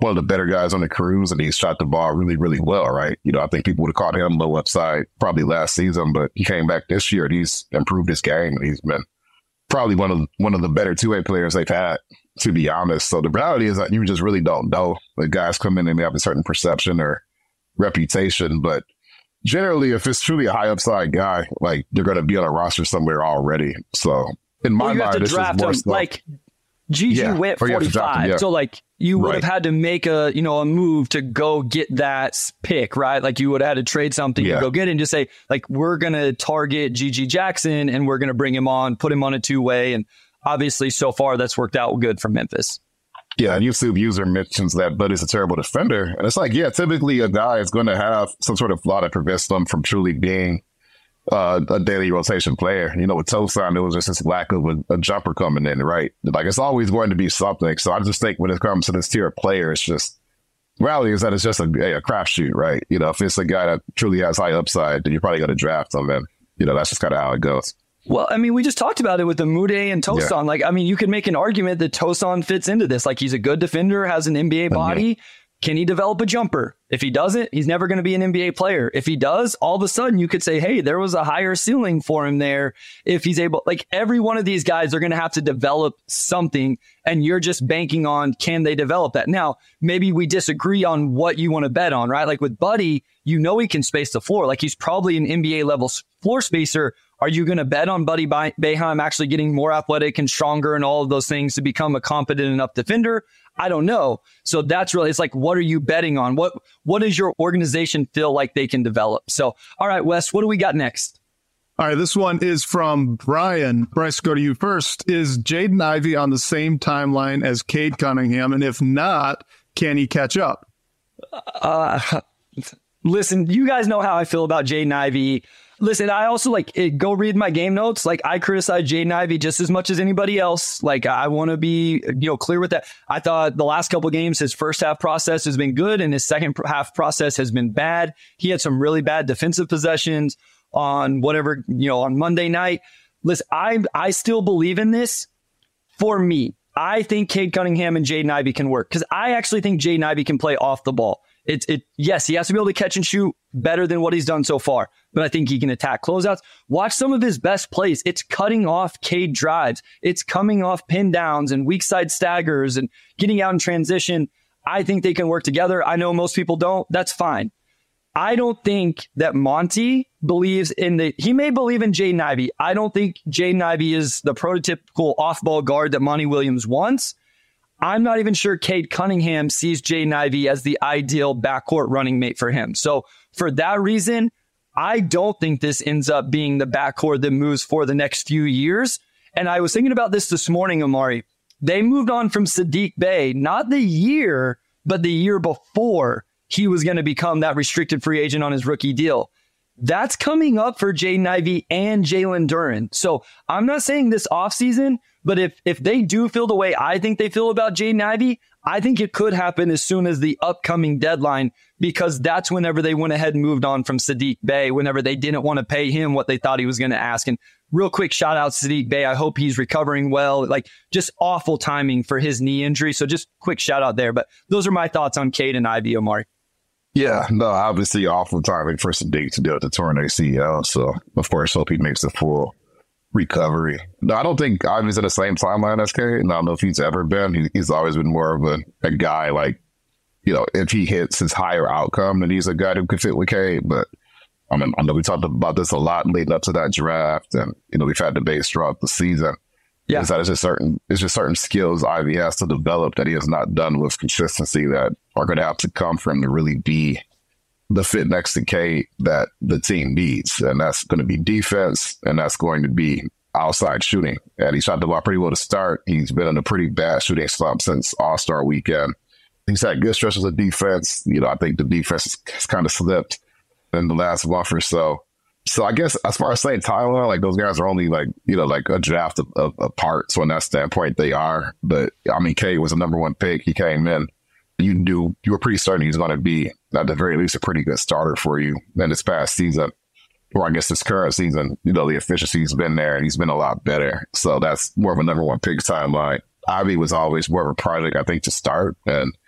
one of the better guys on the Cruise, and he shot the ball really, really well, right? You know, I think people would have called him low upside probably last season, but he came back this year and he's improved his game, and he's been probably one of one of the better two-way players they've had, to be honest. So the reality is that you just really don't know. The guys come in and they have a certain perception or reputation, but generally, if it's truly a high upside guy, like they're going to be on a roster somewhere already. So in my
well, you
mind,
have to
this
draft
is more
him.
stuff.
Like Gigi
Yeah.
went
Or you have to draft
forty-five,
him, yeah.
so like you would
Right.
have had to make a you know a move to go get that pick, right? Like you would have had to trade something
Yeah.
to go get it and just say like we're gonna target Gigi Jackson and we're gonna bring him on, put him on a two-way, and obviously so far that's worked out good for Memphis.
Yeah, and YouTube user mentions that Buddy's a terrible defender. And it's like, yeah, typically a guy is going to have some sort of flaw that prevents them from truly being uh, a daily rotation player. You know, with Tosan, it was just this lack of a, a jumper coming in, right? Like, it's always going to be something. So I just think when it comes to this tier of player, it's just, reality is that it's just a, a crapshoot, right? You know, if it's a guy that truly has high upside, then you're probably going to draft him. And, you know, that's just kind of how it goes.
Well, I mean, we just talked about it with the Mude and Tosan.
Yeah.
Like, I mean, you could make an argument that Tosan fits into this. Like, he's a good defender, has an N B A body. Can he develop a jumper? If he doesn't, he's never going to be an N B A player. If he does, all of a sudden you could say, hey, there was a higher ceiling for him there. If he's able, like every one of these guys are going to have to develop something, and you're just banking on, can they develop that? Now, maybe we disagree on what you want to bet on, right? Like with Buddy, you know, he can space the floor. Like he's probably an N B A level floor spacer. Are you going to bet on Buddy Boeheim actually getting more athletic and stronger and all of those things to become a competent enough defender? I don't know. So that's really, it's like, what are you betting on? What, what does your organization feel like they can develop? So, all right, Wes, what do we got next?
All right, this one is from Brian. Bryce, go to you first. Is Jaden Ivey on the same timeline as Cade Cunningham? And if not, can he catch up?
Uh, listen, you guys know how I feel about Jaden Ivey. Listen, I also like it, go read my game notes. Like I criticize Jaden Ivey just as much as anybody else. Like I want to be, you know, clear with that. I thought the last couple of games, his first half process has been good and his second half process has been bad. He had some really bad defensive possessions on whatever, you know, on Monday night. Listen, I I still believe in this. For me, I think Cade Cunningham and Jaden Ivey can work because I actually think Jaden Ivey can play off the ball. It's it yes, he has to be able to catch and shoot better than what he's done so far, but I think he can attack closeouts. Watch some of his best plays. It's cutting off Cade drives. It's coming off pin downs and weak side staggers and getting out in transition. I think they can work together. I know most people don't. That's fine. I don't think that Monty believes in the, he may believe in Jaden Ivey. I don't think Jaden Ivey is the prototypical off-ball guard that Monty Williams wants. I'm not even sure Cade Cunningham sees Jaden Ivey as the ideal backcourt running mate for him. So for that reason, I don't think this ends up being the backcourt that moves for the next few years. And I was thinking about this this morning, Amari. They moved on from Saddiq Bey, not the year, but the year before he was going to become that restricted free agent on his rookie deal. That's coming up for Jaden Ivey and Jalen Duren. So I'm not saying this offseason, but if if they do feel the way I think they feel about Jaden Ivey, I think it could happen as soon as the upcoming deadline, because that's whenever they went ahead and moved on from Saddiq Bey, whenever they didn't want to pay him what they thought he was going to ask. And real quick shout out to Saddiq Bey. I hope he's recovering well. Like just awful timing for his knee injury. So just quick shout out there. But those are my thoughts on Cade and Ivey, Omari.
Yeah, no, obviously awful timing for Saddiq to deal with the torn A C L. So, of course, hope he makes the full recovery. No, I don't think Ivey's in the same timeline as Cade. And I don't know if he's ever been. He, he's always been more of a, a guy like, you know, if he hits his higher outcome, then he's a guy who could fit with Cade. But I mean, I know we talked about this a lot leading up to that draft. And, you know, we've had debates throughout the season. Yeah. Is that it's just certain, it's just certain skills Ivey has to develop that he has not done with consistency that are going to have to come for him to really be the fit next to Cade that the team needs. And that's going to be defense, and that's going to be outside shooting. And he shot the ball pretty well to start. He's been in a pretty bad shooting slump since All-Star weekend. He's had good stretches of defense. You know, I think the defense has kind of slipped in the last month or so. So I guess as far as saying timeline, like those guys are only like, you know, like a draft of, of, apart. So in that standpoint, they are. But I mean, Cade was a number one pick. He came in. You knew, you were pretty certain he's going to be, at the very least, a pretty good starter for you in this past season. Or I guess this current season, you know, the efficiency's been there and he's been a lot better. So that's more of a number one pick timeline. Ivey was always more of a project, I think, to start. And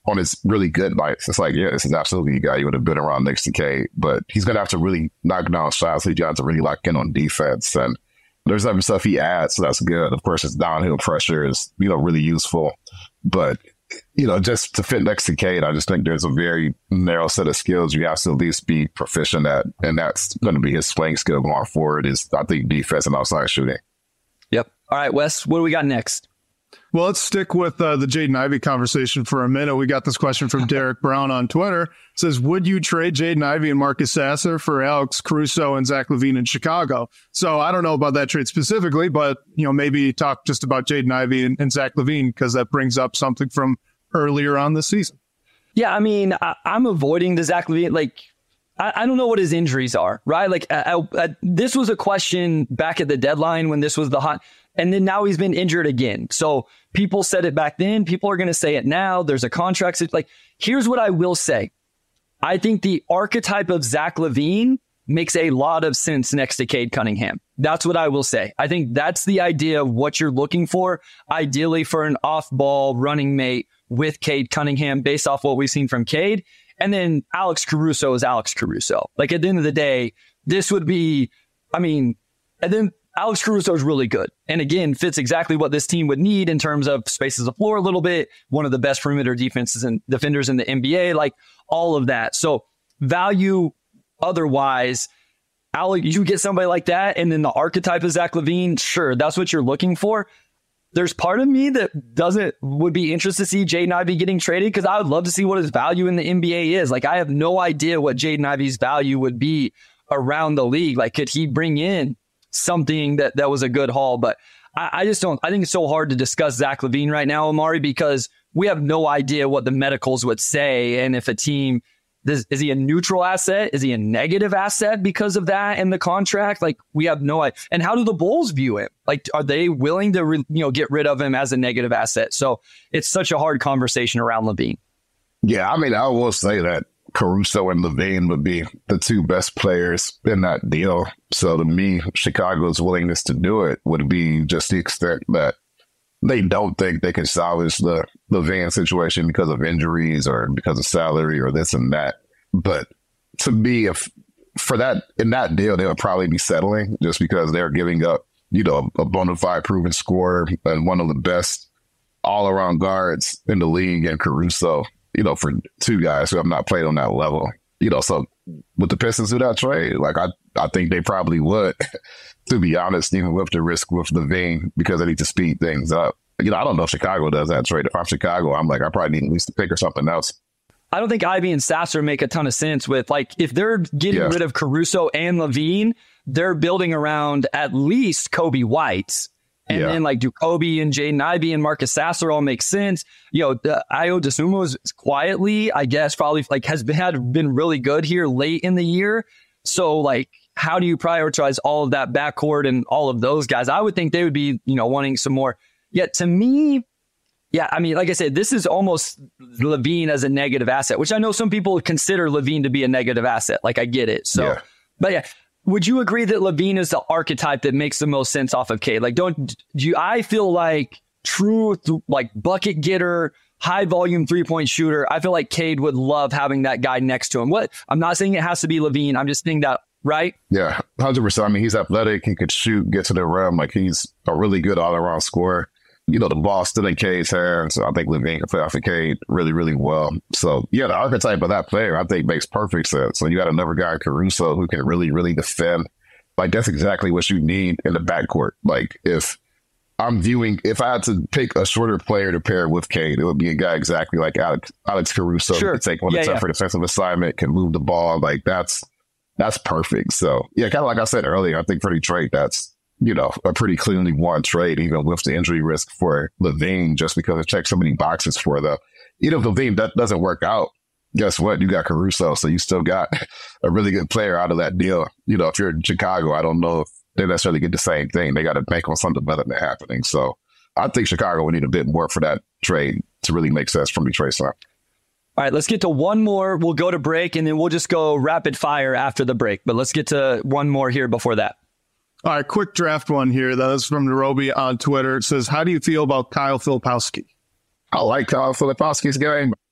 on his really good nights, it's like, yeah, this is absolutely a guy you would have been around next to Cade, but he's going to have to really knock down shots. He's got to really lock in on defense. And there's other stuff he adds, so that's good. Of course, his downhill pressure is, you know, really useful. But, you know, just to fit next to Cade, I just think there's a very narrow set of skills you have to at least be proficient at. And that's going to be his playing skill going forward is, I think, defense and outside shooting.
Yep. All right, Wes, what do we got next?
Well, let's stick with uh, the Jaden Ivey conversation for a minute. We got this question from Derek Brown on Twitter. It says, would you trade Jaden Ivey and Marcus Sasser for Alex Caruso and Zach LaVine in Chicago? So I don't know about that trade specifically, but, you know, maybe talk just about Jaden Ivey and, and Zach LaVine, because that brings up something from earlier on this season.
Yeah, I mean, I, I'm avoiding the Zach LaVine. Like, I, I don't know what his injuries are, right? Like, I, I, I, this was a question back at the deadline when this was the hot... And then now he's been injured again. So people said it back then. People are going to say it now. There's a contract. Like, here's what I will say. I think the archetype of Zach LaVine makes a lot of sense next to Cade Cunningham. That's what I will say. I think that's the idea of what you're looking for, ideally for an off-ball running mate with Cade Cunningham based off what we've seen from Cade. And then Alex Caruso is Alex Caruso. Like, at the end of the day, this would be, I mean, and then Alex Caruso is really good. And again, fits exactly what this team would need in terms of spaces the floor a little bit. One of the best perimeter defenses and defenders in the N B A, like all of that. So value otherwise, Alex, you get somebody like that. And then the archetype of Zach LaVine, sure, that's what you're looking for. There's part of me that doesn't, would be interested to see Jaden Ivey getting traded because I would love to see what his value in the N B A is. Like, I have no idea what Jaden Ivey's value would be around the league. Like, could he bring in something that, that was a good haul? But I, I just don't, I think it's so hard to discuss Zach LaVine right now, Amari, because we have no idea what the medicals would say. And if a team, does, is he a neutral asset? Is he a negative asset because of that and the contract? Like, we have no idea. And how do the Bulls view him? Like, are they willing to, re, you know, get rid of him as a negative asset? So it's such a hard conversation around LaVine.
Yeah, I mean, I will say that Caruso and LaVine would be the two best players in that deal. So to me, Chicago's willingness to do it would be just the extent that they don't think they can salvage the LaVine situation because of injuries or because of salary or this and that. But to me, if for that, in that deal, they would probably be settling just because they're giving up, you know, a bona fide proven scorer and one of the best all around guards in the league and Caruso, you know, for two guys who have not played on that level, you know, so would the Pistons do that trade? Like, I, I think they probably would, to be honest, even with the risk with LaVine, because they need to speed things up. You know, I don't know if Chicago does that trade. If I'm Chicago, I'm like, I probably need at least a pick or something else.
I don't think Ivey and Sasser make a ton of sense with, like, if they're getting yeah. rid of Caruso and LaVine, they're building around at least Kobe White. And yeah. then, like, do Kobe and Jaden Ivey and Marcus Sasser all make sense? You know, the Ayo Dosunmu is quietly, I guess, probably like has been had been really good here late in the year. So, like, how do you prioritize all of that backcourt and all of those guys? I would think they would be, you know, wanting some more. Yet to me, yeah, I mean, like I said, this is almost LaVine as a negative asset, which I know some people consider LaVine to be a negative asset. Like, I get it. So, yeah. but yeah. Would you agree that LaVine is the archetype that makes the most sense off of Cade? Like, don't do you, I feel like true, like bucket getter, high volume three point shooter. I feel like Cade would love having that guy next to him. What I'm not saying it has to be LaVine. I'm just saying that, right?
Yeah, one hundred percent. I mean, he's athletic. He could shoot, get to the rim. Like, he's a really good all around scorer. You know, the ball still in Cade's hands. So I think LaVine can play off of Cade really, really well. So, yeah, the archetype of that player, I think, makes perfect sense. So you got another guy, Caruso, who can really, really defend. Like, that's exactly what you need in the backcourt. Like, if I'm viewing, if I had to pick a shorter player to pair with Cade, it would be a guy exactly like Alex, Alex Caruso.
Sure.
Who can take on
yeah,
the tougher
yeah.
defensive assignment, can move the ball. Like, that's that's perfect. So, yeah, kind of like I said earlier, I think for Detroit, that's, you know, a pretty cleanly won trade, even with the injury risk for LaVine, just because it checks so many boxes for them. Even if LaVine that doesn't work out, guess what? You got Caruso, so you still got a really good player out of that deal. You know, if you're in Chicago, I don't know if they necessarily get the same thing. They got to bank on something better than happening. So I think Chicago would need a bit more for that trade to really make sense from Detroit's side.
All right, let's get to one more. We'll go to break, and then we'll just go rapid fire after the break. But let's get to one more here before that.
All right, quick draft one here. That is from Narobi on Twitter. It says, how do you feel about Kyle Filipowski?
I like Kyle Filipowski's game.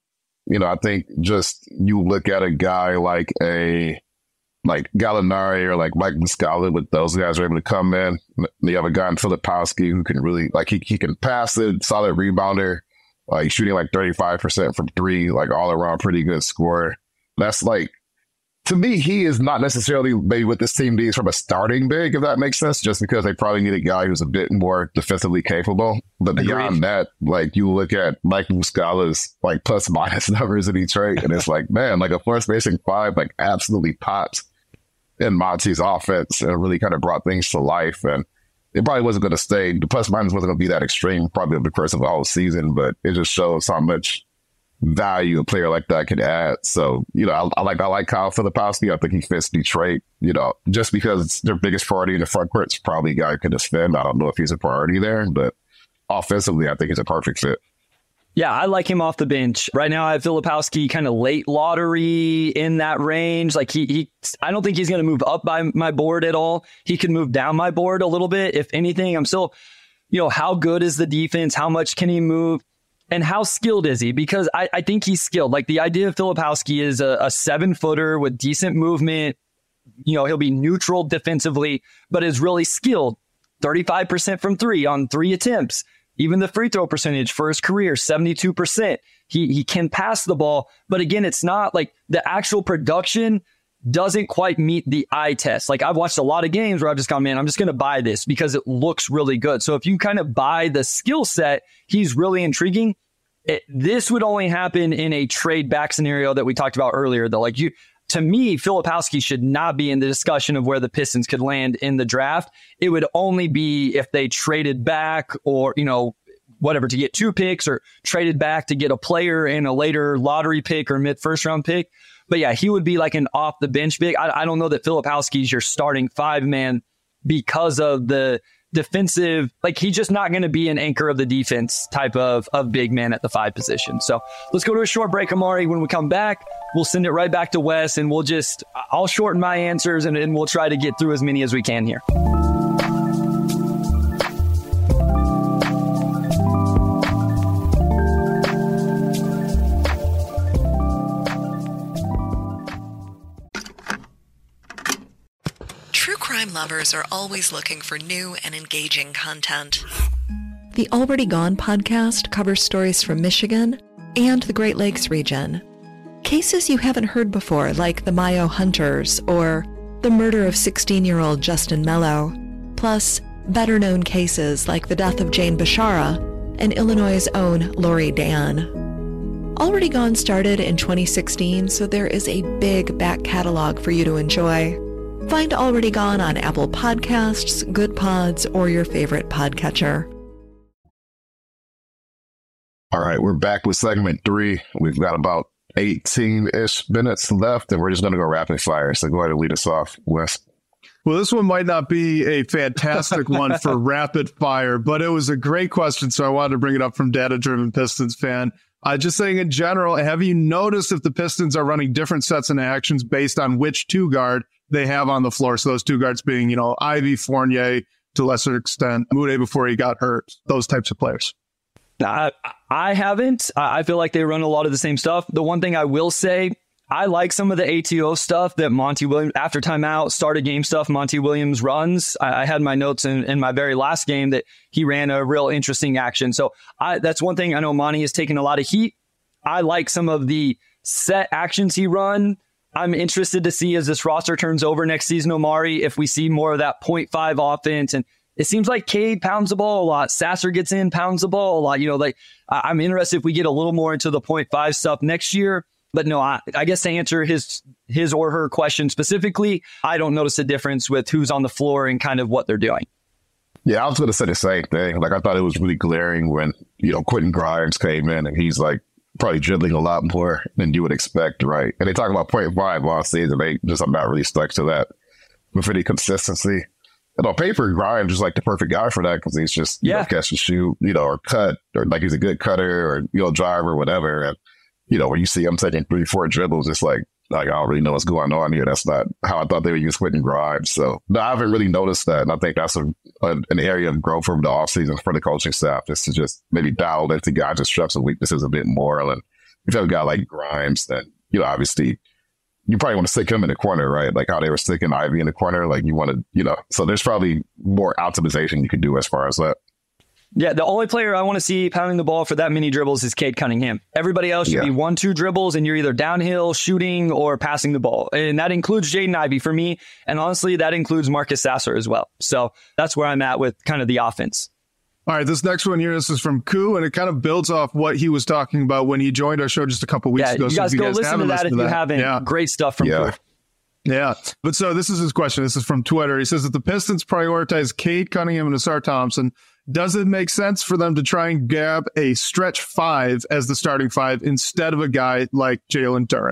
You know, I think just you look at a guy like a like Gallinari or like Mike Muscala, with those guys are able to come in. You have a guy in Filipowski who can really, like, he, he can pass it, solid rebounder, like shooting like thirty-five percent from three, like all around pretty good scorer. That's like, to me, he is not necessarily maybe what this team needs from a starting big, if that makes sense, just because they probably need a guy who's a bit more defensively capable. But beyond Agreed. that, like, you look at Mike Muscala's like plus minus numbers in Detroit, and it's like, man, like a floor spacing five, like absolutely pops in Monty's offense and really kind of brought things to life. And it probably wasn't going to stay. The plus minus wasn't going to be that extreme, probably over the course of the whole season, but it just shows how much value a player like that could add. So, you know, I, I like I like Kyle Filipowski. I think he fits Detroit, you know, just because it's their biggest priority in the front court. It's probably a guy who can defend. I don't know if he's a priority there, but offensively, I think he's a perfect fit.
Yeah, I like him off the bench. Right now, I have Filipowski kind of late lottery in that range. Like he, he I don't think he's going to move up by my board at all. He could move down my board a little bit. If anything, I'm still, you know, how good is the defense? How much can he move? And how skilled is he? Because I, I think he's skilled. Like the idea of Filipowski is a, a seven footer with decent movement. You know, he'll be neutral defensively, but is really skilled. thirty-five percent from three on three attempts. Even the free throw percentage for his career, seventy-two percent. He he can pass the ball, but again, it's not like the actual production doesn't quite meet the eye test. Like I've watched a lot of games where I've just gone, man, I'm just going to buy this because it looks really good. So if you kind of buy the skill set, he's really intriguing. It, this would only happen in a trade back scenario that we talked about earlier, though. Like you, to me, Filipowski should not be in the discussion of where the Pistons could land in the draft. It would only be if they traded back or, you know, whatever, to get two picks or traded back to get a player in a later lottery pick or mid first round pick. But yeah, he would be like an off the bench big. I, I don't know that Filipowski is your starting five man because of the defensive, like he's just not going to be an anchor of the defense type of, of big man at the five position. So let's go to a short break, Amari. When we come back, we'll send it right back to Wes and we'll just, I'll shorten my answers and, and we'll try to get through as many as we can here.
Crime lovers are always looking for new and engaging content.
The Already Gone podcast covers stories from Michigan and the Great Lakes region. Cases you haven't heard before, like the Mayo Hunters or the murder of sixteen-year-old Justin Mello, plus better-known cases like the death of Jane Bashara and Illinois' own Lori Dan. Already Gone started in twenty sixteen, so there is a big back catalog for you to enjoy. Find Already Gone on Apple Podcasts, Good Pods, or your favorite podcatcher.
All right, we're back with segment three. We've got about eighteen-ish minutes left, and we're just going to go rapid fire. So go ahead and lead us off, Wes.
Well, this one might not be a fantastic one for rapid fire, but it was a great question, so I wanted to bring it up from Data Driven Pistons fan. Uh, just saying in general, have you noticed if the Pistons are running different sets and actions based on which two guard they have on the floor? So those two guards being, you know, Ivy, Fournier, to a lesser extent, Mude before he got hurt, those types of players.
I, I haven't. I feel like they run a lot of the same stuff. The one thing I will say, I like some of the A T O stuff that Monty Williams, after timeout, started game stuff Monty Williams runs. I, I had my notes in, in my very last game that he ran a real interesting action. So I, that's one thing I know Monty has taken a lot of heat. I like some of the set actions he run. I'm interested to see as this roster turns over next season, Omari, if we see more of that point five offense. And it seems like Cade pounds the ball a lot. Sasser gets in, pounds the ball a lot. You know, like I'm interested if we get a little more into the point five stuff next year. But no, I, I guess to answer his his or her question specifically, I don't notice a difference with who's on the floor and kind of what they're doing.
Yeah, I was going to say the same thing. Like, I thought it was really glaring when, you know, Quentin Grimes came in and he's like probably dribbling a lot more than you would expect, right? And they talk about point five all season. They just are not really stuck to that with any consistency. And on paper, Grimes is like the perfect guy for that because he's just, you yeah. know, catch and shoot, you know, or cut, or like he's a good cutter or, you know, driver or whatever. And, you know, when you see him taking three, four dribbles, it's like, like, I don't really know what's going on here. That's not how I thought they would use Quentin Grimes. So no, I haven't really noticed that. And I think that's a, a, an area of growth from the offseason for the coaching staff, is to just maybe dial into guys' strengths and weaknesses a bit more and if you have a guy like Grimes, then, you know, obviously you probably want to stick him in the corner, right? Like how they were sticking Ivy in the corner. Like you want to, you know, so there's probably more optimization you could do as far as that.
Yeah, the only player I want to see pounding the ball for that many dribbles is Cade Cunningham. Everybody else should yeah. be one, two dribbles, and you're either downhill, shooting, or passing the ball. And that includes Jaden Ivey for me. And honestly, that includes Marcus Sasser as well. So that's where I'm at with kind of the offense.
All right, this next one here, this is from Koo, and it kind of builds off what he was talking about when he joined our show just a couple weeks
yeah,
ago.
You guys
so
go
you guys
listen to that if you
that,
haven't.
Yeah.
Great stuff from
yeah.
Koo.
Yeah. But so this is his question. This is from Twitter. He says that the Pistons prioritize Cade Cunningham and Ausar Thompson. Does it make sense for them to try and grab a stretch five as the starting five instead of a guy like Jalen Duren?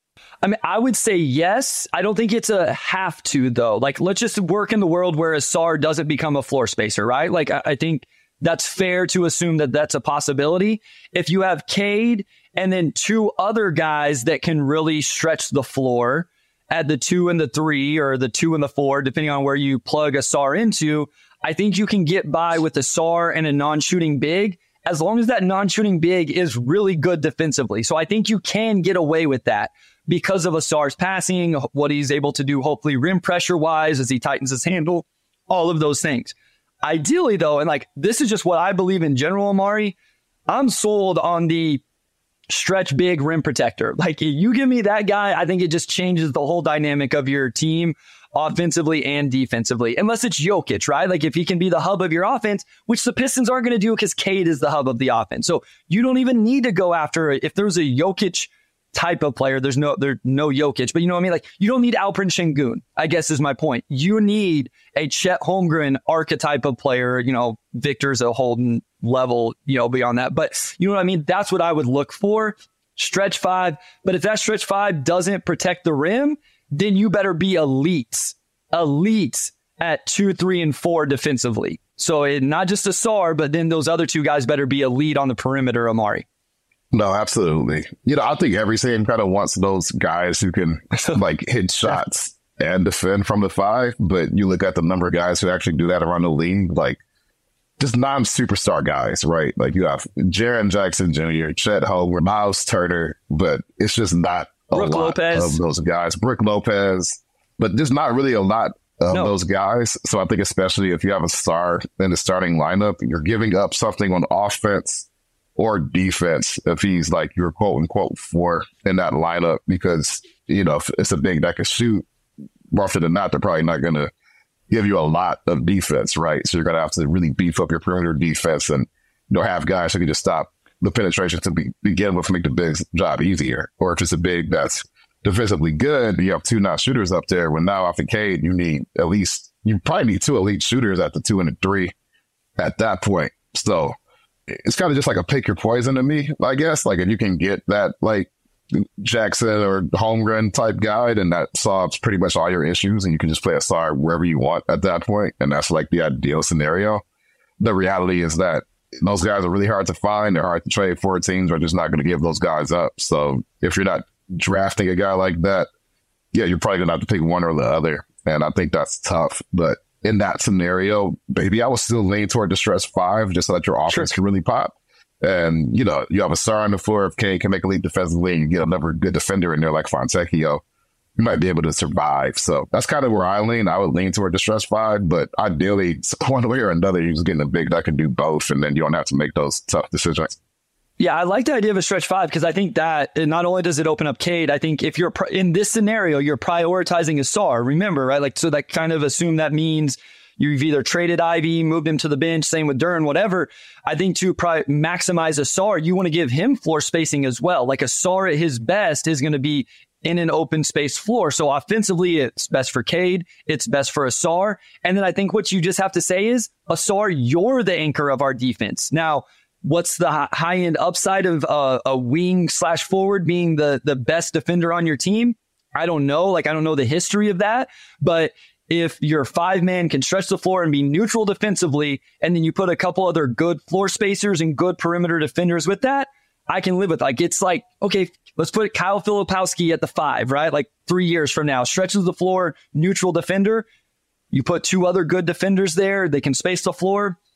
I mean, I would say yes. I don't think it's a have to, though. Like, let's just work in the world where Ausar doesn't become a floor spacer, right? Like, I, I think that's fair to assume that that's a possibility. If you have Cade and then two other guys that can really stretch the floor at the two and the three or the two and the four, depending on where you plug Ausar into, I think you can get by with Ausar and a non-shooting big as long as that non-shooting big is really good defensively. So I think you can get away with that because of Asar's passing, what he's able to do, hopefully rim pressure wise as he tightens his handle, all of those things. Ideally, though, and like this is just what I believe in general, Amari, I'm sold on the stretch big rim protector. Like you give me that guy, I think it just changes the whole dynamic of your team offensively and defensively, unless it's Jokic, right? Like if he can be the hub of your offense, which the Pistons aren't going to do because Cade is the hub of the offense. So you don't even need to go after it. If there's a Jokic type of player, there's no there's no Jokic, but you know what I mean? Like you don't need Alperen Şengün, I guess is my point. You need a Chet Holmgren archetype of player, you know, Victor's a Holden level, you know, beyond that. But you know what I mean? That's what I would look for. Stretch five. But if that stretch five doesn't protect the rim, then you better be elite, elite at two, three, and four defensively. So it, not just Ausar, but then those other two guys better be elite on the perimeter, Amari.
No, absolutely. You know, I think every team kind of wants those guys who can like hit shots and defend from the five. But you look at the number of guys who actually do that around the league, like just non-superstar guys, right? Like you have Jaren Jackson Junior, Chet Holmgren, Miles Turner, but it's just not a
Brook
lot
Lopez.
of those guys. Brook Lopez, but there's not really a lot of
no.
those guys. So I think especially if you have a star in the starting lineup, you're giving up something on offense or defense if he's like your quote unquote four in that lineup, because, you know, if it's a big that can shoot, more often than not, they're probably not going to give you a lot of defense, right? So you're going to have to really beef up your perimeter defense and, you know, have guys who can just stop the penetration to be, begin with, make the big job easier. Or if it's a big that's defensively good, you have two not shooters up there. When now off the Cade, you need at least, you probably need two elite shooters at the two and the three at that point. So it's kind of just like a pick your poison to me, I guess. Like if you can get that like Jackson or Holmgren type guy, then that solves pretty much all your issues and you can just play Ausar wherever you want at that point. And that's like the ideal scenario. The reality is that those guys are really hard to find. They're hard to trade for. Teams are just not going to give those guys up. So if you're not drafting a guy like that, yeah, you're probably going to have to pick one or the other. And I think that's tough. But in that scenario, maybe I would still lean toward the stretch five just so that your offense sure. can really pop. And, you know, you have Ausar on the floor. If Cade can make a leap defensively and you get another good defender in there like Fontecchio, you might be able to survive. So that's kind of where I lean. I would lean toward the stretch five, but ideally, one way or another, you're just getting a big that can do both, and then you don't have to make those tough decisions.
Yeah, I like the idea of a stretch five because I think that not only does it open up Cade, I think if you're in this scenario, you're prioritizing Ausar. Remember, right? Like, so that kind of assume that means you've either traded Ivy, moved him to the bench, same with Duren, whatever. I think to pri- maximize Ausar, you want to give him floor spacing as well. Like Ausar at his best is going to be in an open space floor. So offensively, it's best for Cade. It's best for Ausar. And then I think what you just have to say is, Ausar, you're the anchor of our defense. Now, what's the high end upside of uh, a wing slash forward being the, the best defender on your team? I don't know. Like, I don't know the history of that. But if your five man can stretch the floor and be neutral defensively, and then you put a couple other good floor spacers and good perimeter defenders with that, I can live with. Like, it's like, okay, let's put Kyle Filipowski at the five, right? Like three years from now, stretches the floor, neutral defender. You put two other good defenders there. They can space the floor.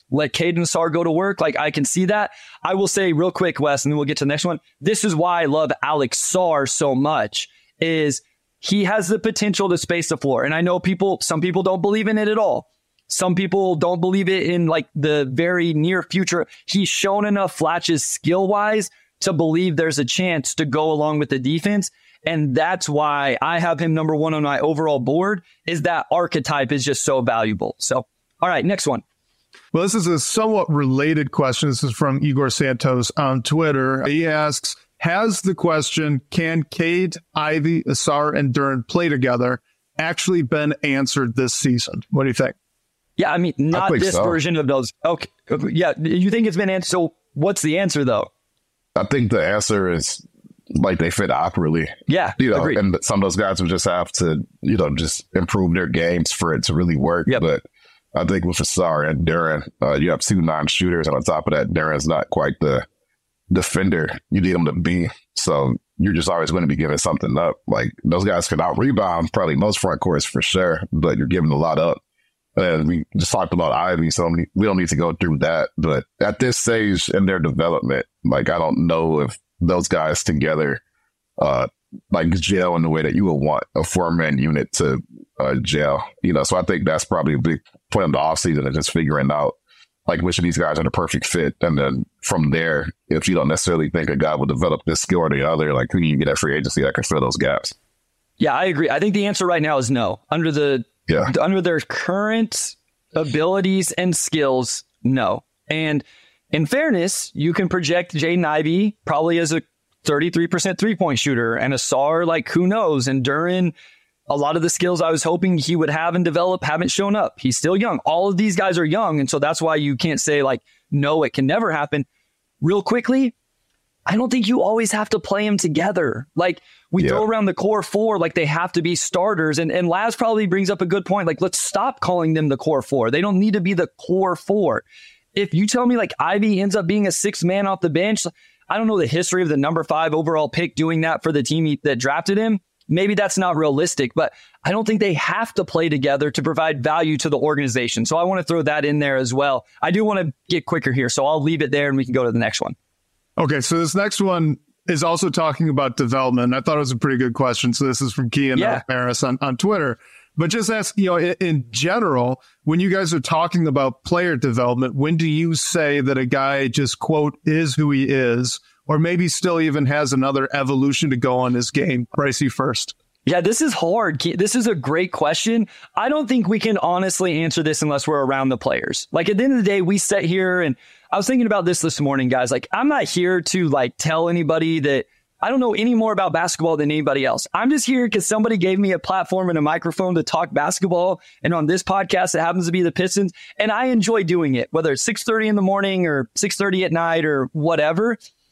let Cade and Ausar go to work. Like, I can see that. I will say real quick, Wes, and then we'll get to the next one. This is why I love Alex Sarr so much, is he has the potential to space the floor. And I know people, some people don't believe in it at all. Some people don't believe it in like the very near future. He's shown enough flashes skill wise to believe there's a chance to go along with the defense. And that's why I have him number one on my overall board, is that archetype is just so valuable. So, all right, next one.
Well, this is a somewhat related question. This is from Igor Santos on Twitter. He asks, has the question, can Cade, Ivey, Ausar, and Duren play together, actually been answered this season? What do you think?
Yeah, I mean, not
I
this
so.
version of those. Okay. Yeah, you think it's been answered. So what's the answer, though?
I think the answer is like they fit awkwardly.
Yeah,
you know,
agreed.
And some of those guys would just have to, you know, just improve their games for it to really work.
Yep.
But I think with Ausar and Duren, uh, you have two non-shooters, and on top of that, Duren's not quite the defender you need him to be. So you're just always going to be giving something up. Like, those guys can out-rebound probably most front courts for sure, but you're giving a lot up. And we just talked about Ivey, so we don't need to go through that. But at this stage in their development, like, I don't know if those guys together, uh, like, gel in the way that you would want a four-man unit to uh, gel. You know, so I think that's probably a big point of the offseason, and just figuring out, like, which of these guys are the perfect fit. And then from there, if you don't necessarily think a guy will develop this skill or the other, like, who can you get at free agency that can fill those gaps?
Yeah, I agree. I think the answer right now is no. Under the
Yeah.
Under their current abilities and skills, no. And in fairness, you can project Jaden Ivey probably as a thirty-three percent three-point shooter, and Ausar, like, who knows? And Duren, a lot of the skills I was hoping he would have and develop haven't shown up. He's still young. All of these guys are young, and so that's why you can't say, like, no, it can never happen. Real quickly, I don't think you always have to play them together. Like, we yeah. throw around the core four like they have to be starters. And, and Laz probably brings up a good point. Like, let's stop calling them the core four. They don't need to be the core four. If you tell me, like, Ivey ends up being a sixth man off the bench, I don't know the history of the number five overall pick doing that for the team that drafted him. Maybe that's not realistic, but I don't think they have to play together to provide value to the organization. So I want to throw that in there as well. I do want to get quicker here, so I'll leave it there and we can go to the next one.
Okay, so this next one is also talking about development. I thought it was a pretty good question. So this is from Kian
yeah.
Harris on, on Twitter. But just ask, you know, in, in general, when you guys are talking about player development, when do you say that a guy just, quote, is who he is, or maybe still even has another evolution to go on his game? Bryce, you first.
Yeah, this is hard. This is a great question. I don't think we can honestly answer this unless we're around the players. Like, at the end of the day, we sit here, and I was thinking about this this morning, guys. Like, I'm not here to, like, tell anybody that I don't know any more about basketball than anybody else. I'm just here because somebody gave me a platform and a microphone to talk basketball. And on this podcast, it happens to be the Pistons. And I enjoy doing it, whether it's six thirty in the morning or six thirty at night or whatever.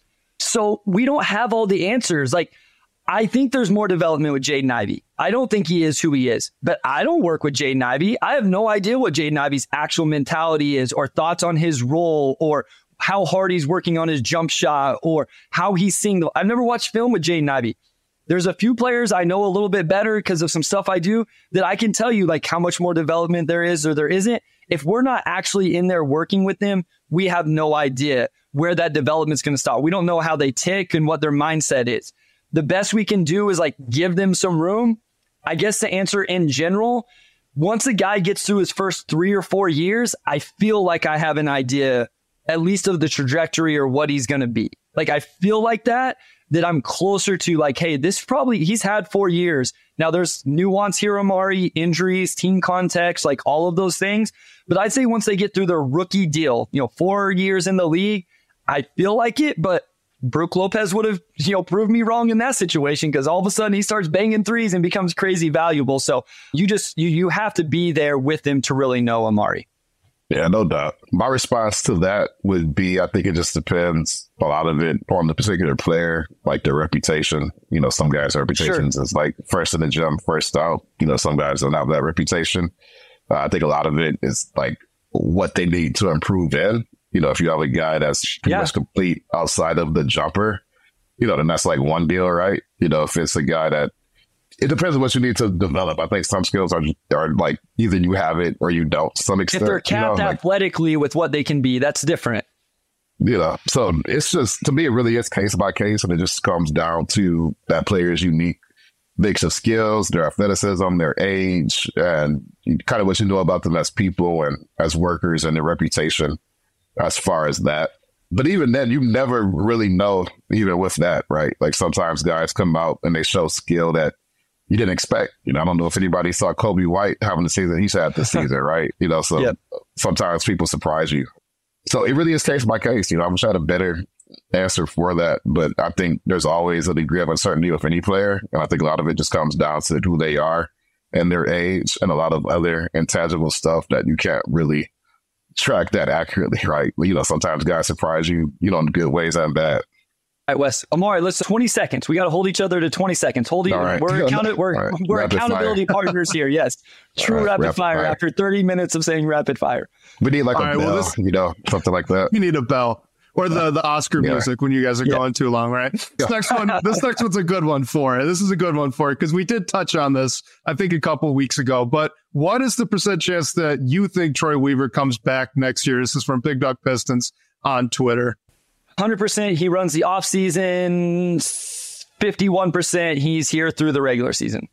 So we don't have all the answers. Like, I think there's more development with Jaden Ivey. I don't think he is who he is, but I don't work with Jaden Ivey. I have no idea what Jaden Ivey's actual mentality is, or thoughts on his role, or how hard he's working on his jump shot, or how he's seeing the, I've never watched film with Jaden Ivey. There's a few players I know a little bit better because of some stuff I do that I can tell you, like, how much more development there is or there isn't. If we're not actually in there working with them, we have no idea where that development's going to start. We don't know how they tick and what their mindset is. The best we can do is, like, give them some room. I guess to answer in general, once a guy gets through his first three or four years, I feel like I have an idea, at least of the trajectory or what he's going to be. Like, I feel like that, that I'm closer to, like, hey, this probably, he's had four years. Now there's nuance here, Amari, injuries, team context, like all of those things. But I'd say once they get through their rookie deal, you know, four years in the league, I feel like it, but Brook Lopez would have, you know, proved me wrong in that situation, because all of a sudden he starts banging threes and becomes crazy valuable. So you just, you, you have to be there with him to really know Amari.
Yeah, no doubt. My response to that would be, I think it just depends a lot of it on the particular player, like their reputation. You know, some guys' reputations sure. is like first in the gym, first out. You know, some guys don't have that reputation. Uh, I think a lot of it is like what they need to improve in. You know, if you have a guy that's pretty yeah. much complete outside of the jumper, you know, then that's like one deal, right? You know, if it's a guy that it depends on what you need to develop. I think some skills are are like either you have it or you don't to some extent.
If they're capped
you know,
athletically like, with what they can be, that's different.
You know, so it's just, to me, it really is case by case, and it just comes down to that player's unique mix of skills, their athleticism, their age, and kind of what you know about them as people and as workers and their reputation as far as that. But even then, you never really know, even with that, right? Like sometimes guys come out and they show skill that you didn't expect. You know, I don't know if anybody saw Kobe White having the season he's had this season, right? You know, so yep. Sometimes people surprise you. So it really is case by case. You know, I wish I had a better answer for that, but I think there's always a degree of uncertainty with any player. And I think a lot of it just comes down to who they are and their age and a lot of other intangible stuff that you can't really track that accurately, right? You know, sometimes guys surprise you, you know, in good ways and bad.
All right, Wes. Amari, let's twenty seconds. We got to hold each other to twenty seconds. Hold each right. We're, account- we're, right. we're accountability fire. partners here. Yes. True right. rapid, rapid fire, fire after thirty minutes of saying rapid fire.
We need like All a right, bell, well, this, you know, something like that.
We need a bell. Or the, the Oscar yeah. music when you guys are yeah. going too long, right? This yeah. next one, this next one's a good one for it. This is a good one for it because we did touch on this, I think, a couple of weeks ago. But what is the percent chance that you think Troy Weaver comes back next year? This is from Big Dog Pistons on Twitter.
one hundred percent he runs the offseason. fifty-one percent he's here through the regular season.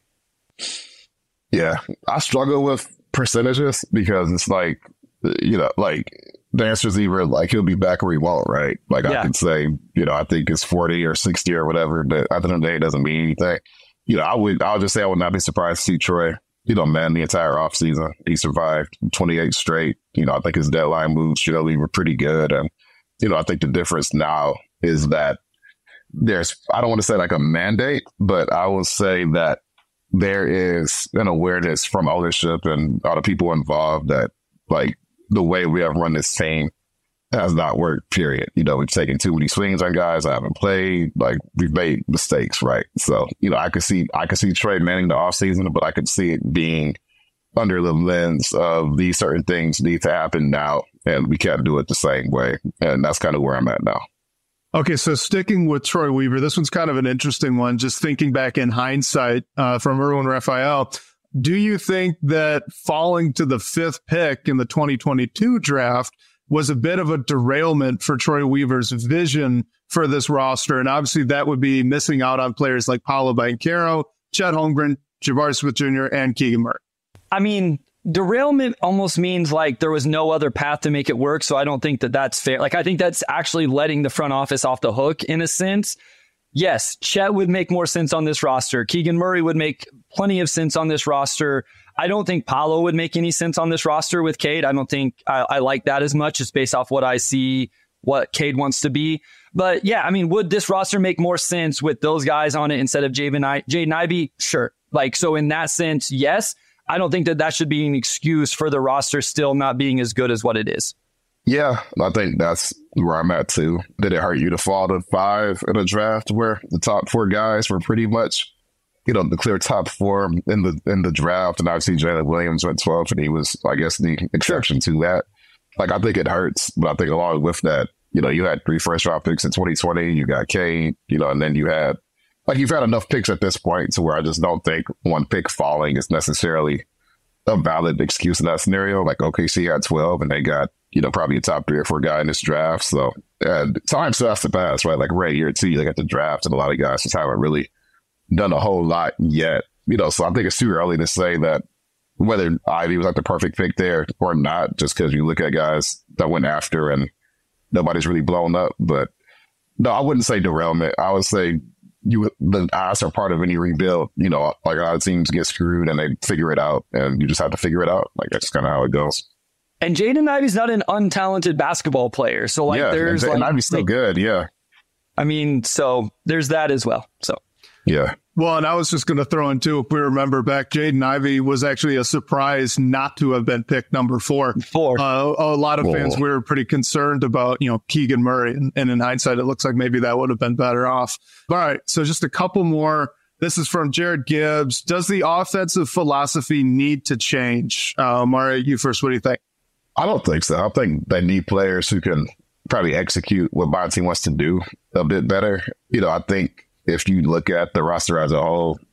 Yeah, I struggle with percentages because it's like, you know, like the answer is either like he'll be back or he won't, right? Like yeah. I could say, you know, I think it's forty or sixty or whatever, but at the end of the day, it doesn't mean anything. You know, I would, I'll just say I would not be surprised to see Troy, you know, man, the entire offseason. He survived twenty-eight straight. You know, I think his deadline moves, you know, were pretty good. And, you know, I think the difference now is that there's, I don't want to say like a mandate, but I will say that there is an awareness from ownership and all the people involved that like the way we have run this team has not worked, period. You know, we've taken too many swings on guys I haven't played. Like we've made mistakes, right? So, you know, I could see, I could see Trey manning the offseason, but I could see it being under the lens of these certain things need to happen now, and we can't do it the same way. And that's kind of where I'm at now.
Okay, so sticking with Troy Weaver, this one's kind of an interesting one. Just thinking back in hindsight uh, from Erwin Raphael, do you think that falling to the fifth pick in the twenty twenty-two draft was a bit of a derailment for Troy Weaver's vision for this roster? And obviously that would be missing out on players like Paolo Banchero, Chet Holmgren, Jabari Smith Junior, and Keegan Murray.
I mean, derailment almost means like there was no other path to make it work. So I don't think that that's fair. Like, I think that's actually letting the front office off the hook in a sense. Yes, Chet would make more sense on this roster. Keegan Murray would make plenty of sense on this roster. I don't think Paolo would make any sense on this roster with Cade. I don't think I, I like that as much. It's based off what I see, what Cade wants to be. But yeah, I mean, would this roster make more sense with those guys on it instead of Jaden I- Jaden Ivey? Sure. Like, so in that sense, yes. I don't think that that should be an excuse for the roster still not being as good as what it is.
Yeah, I think that's where I'm at too. Did it hurt you to fall to five in a draft where the top four guys were pretty much, you know, the clear top four in the in the draft, and obviously Jalen Williams went twelve, and he was, I guess, the exception to that. Like, I think it hurts, but I think along with that, you know, you had three first round picks in twenty twenty, you got Cade, you know, and then you had, like, you've had enough picks at this point to where I just don't think one pick falling is necessarily a valid excuse in that scenario. Like, O K C had twelve, and they got, you know, probably a top three or four guy in this draft. So and time still has to pass, right? Like right here too, you got the draft, and a lot of guys just haven't really done a whole lot yet. You know, so I think it's too early to say that whether Ivy was like the perfect pick there or not, just because you look at guys that went after and nobody's really blown up. But no, I wouldn't say derailment. I would say you the eyes are part of any rebuild. You know, like a lot of teams get screwed and they figure it out, and you just have to figure it out. Like that's kind of how it goes.
And Jaden Ivey's not an untalented basketball player. So like
yeah,
there's
and,
like,
and Ivey's still
like,
good. Yeah.
I mean, so there's that as well. So
yeah.
Well, and I was just going to throw in too, if we remember back, Jaden Ivey was actually a surprise not to have been picked number four.
Four.
Uh, a lot of
Whoa.
fans were pretty concerned about, you know, Keegan Murray. And, and in hindsight, it looks like maybe that would have been better off. All right. So just a couple more. This is from Jared Gibbs. Does the offensive philosophy need to change? Uh, Mari, you first. What do you think?
I don't think so. I think they need players who can probably execute what my team wants to do a bit better. You know, I think if you look at the roster as a whole,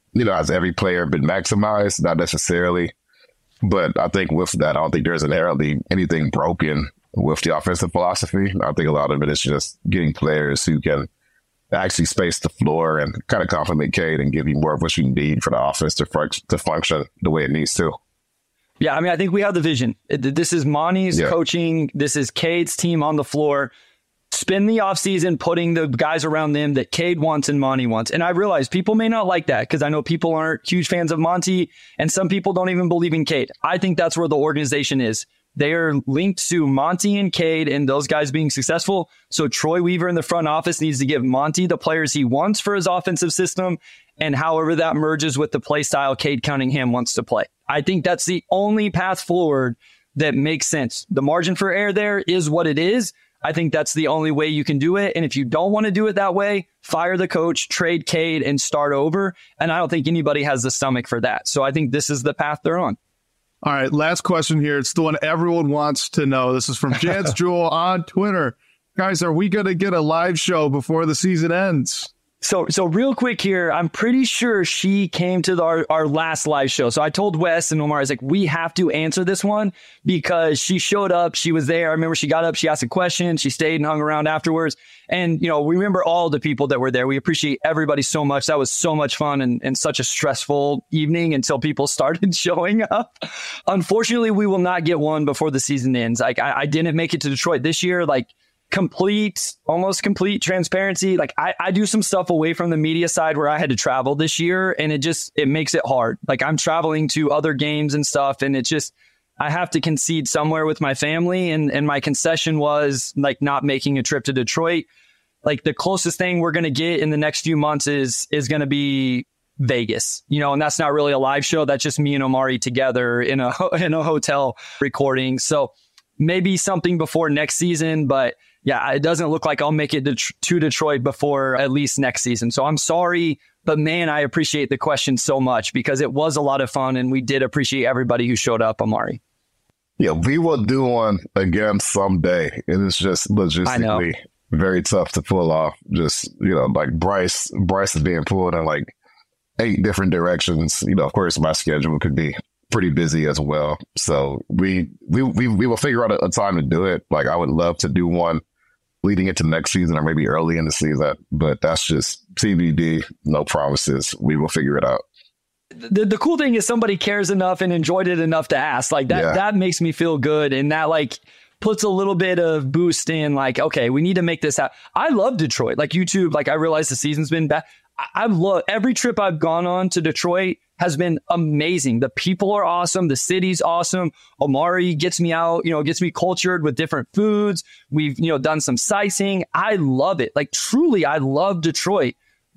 you know, has every player been maximized? Not necessarily. But I think with that, I don't think there's inherently anything broken with the offensive philosophy. I think a lot of it is just getting players who can actually space the floor and kind of complement Cade and give you more of what you need for the offense to, fun- to function the way it needs to.
Yeah, I mean, I think we have the vision. This is Monty's
yeah.
coaching. This is Cade's team on the floor. Spend the offseason putting the guys around them that Cade wants and Monty wants. And I realize people may not like that because I know people aren't huge fans of Monty and some people don't even believe in Cade. I think that's where the organization is. They are linked to Monty and Cade and those guys being successful. So Troy Weaver in the front office needs to give Monty the players he wants for his offensive system. And however that merges with the play style Cade Cunningham wants to play. I think that's the only path forward that makes sense. The margin for error there is what it is. I think that's the only way you can do it. And if you don't want to do it that way, fire the coach, trade Cade, and start over. And I don't think anybody has the stomach for that. So I think this is the path they're on.
All right, last question here. It's the one everyone wants to know. This is from Jance Jewel on Twitter. Guys, are we going to get a live show before the season ends?
So, so real quick here, I'm pretty sure she came to the, our, our last live show. So I told Wes and Omar, I was like, we have to answer this one because she showed up. She was there. I remember she got up, she asked a question, she stayed and hung around afterwards. And, you know, we remember all the people that were there. We appreciate everybody so much. That was so much fun and, and such a stressful evening until people started showing up. Unfortunately, we will not get one before the season ends. Like I, I didn't make it to Detroit this year. Like, complete, almost complete transparency. Like I, I do some stuff away from the media side where I had to travel this year and it just, it makes it hard. Like I'm traveling to other games and stuff and it's just, I have to concede somewhere with my family. And, and my concession was like not making a trip to Detroit. Like the closest thing we're going to get in the next few months is, is going to be Vegas, you know, and that's not really a live show. That's just me and Omari together in a, in a hotel recording. So maybe something before next season, but yeah, it doesn't look like I'll make it to Detroit before at least next season. So I'm sorry, but man, I appreciate the question so much because it was a lot of fun and we did appreciate everybody who showed up, Omari.
Yeah, we will do one again someday. It is just logistically very tough to pull off. Just, you know, like Bryce, Bryce is being pulled in like eight different directions. You know, of course, my schedule could be pretty busy as well. So we we we, we will figure out a, a time to do it. Like I would love to do one leading into next season or maybe early in the season, but that's just T B D, no promises. We will figure it out.
The the cool thing is somebody cares enough and enjoyed it enough to ask. Like that, yeah. that makes me feel good. And that like puts a little bit of boost in like, okay, we need to make this happen. I love Detroit. Like YouTube, like I realize the season's been bad. I, I've loved every trip I've gone on to Detroit has been amazing. The people are awesome. The city's awesome. Omari gets me out, you know, gets me cultured with different foods. We've, you know, done some sightseeing. I love it. Like truly, I love Detroit,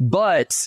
but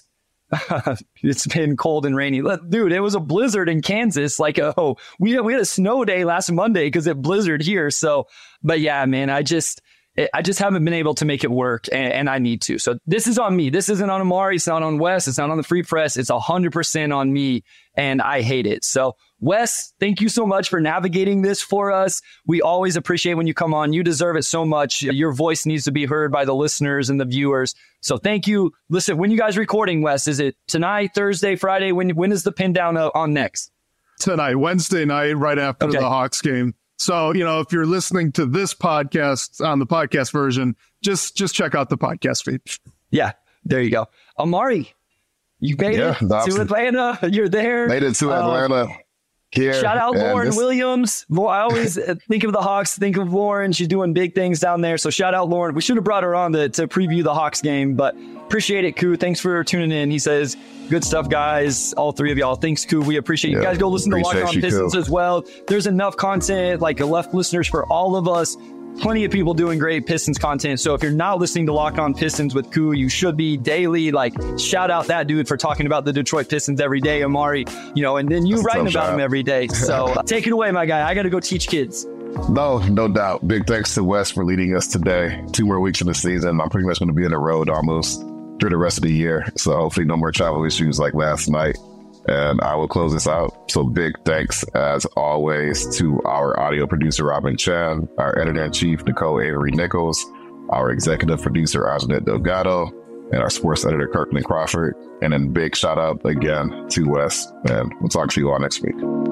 it's been cold and rainy. Dude, it was a blizzard in Kansas. Like, oh, we had, we had a snow day last Monday because it blizzard here. So, but yeah, man, I just, I just haven't been able to make it work and, and I need to. So this is on me. This isn't on Omari. It's not on Wes. It's not on the Free Press. It's one hundred percent on me and I hate it. So Wes, thank you so much for navigating this for us. We always appreciate when you come on. You deserve it so much. Your voice needs to be heard by the listeners and the viewers. So thank you. Listen, when you guys recording, Wes, is it tonight, Thursday, Friday? When when is the pin down on next?
Tonight, Wednesday night, right after okay. the Hawks game. So, you know, if you're listening to this podcast on the podcast version, just just check out the podcast feed. Yeah, there you go. Amari, you made yeah, it to Atlanta. You're there.
Made it to Atlanta. Uh, Here.
Shout out Lauren this... Williams. I always think of the Hawks, think of Lauren. She's doing big things down there. So shout out Lauren. We should have brought her on to, to preview the Hawks game, but appreciate it, Koo. Thanks for tuning in. He says, good stuff, guys. All three of y'all. Thanks, Koo. We appreciate yeah, you guys. Go listen to Locked On Pistons Koo. As well. There's enough content, like left listeners for all of us. Plenty of people doing great Pistons content. So if you're not listening to Locked On Pistons with Koo, you should be daily. Like, shout out that dude for talking about the Detroit Pistons every day, Amari. You know, and then you That's writing about him every day. So uh, take it away, my guy. I got to go teach kids.
No, no doubt. Big thanks to Wes for leading us today. Two more weeks in the season. I'm pretty much going to be on the road almost through the rest of the year. So hopefully no more travel issues like last night. And I will close this out. So big thanks, as always, to our audio producer, Robin Chan, our editor-in-chief, Nicole Avery Nichols, our executive producer, Anjanette Delgado, and our sports editor, Kirkland Crawford. And then big shout out again to Wes. And we'll talk to you all next week.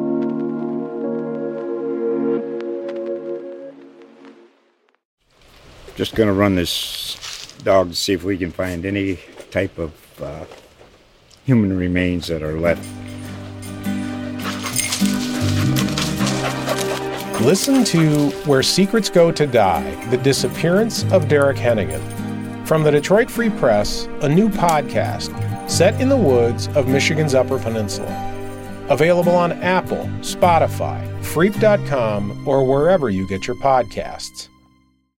Just going to run this dog to see if we can find any type of uh, human remains that are left.
Listen to Where Secrets Go to Die, The Disappearance of Derek Hennigan. From the Detroit Free Press, a new podcast set in the woods of Michigan's Upper Peninsula. Available on Apple, Spotify, Freep dot com, or wherever you get your podcasts.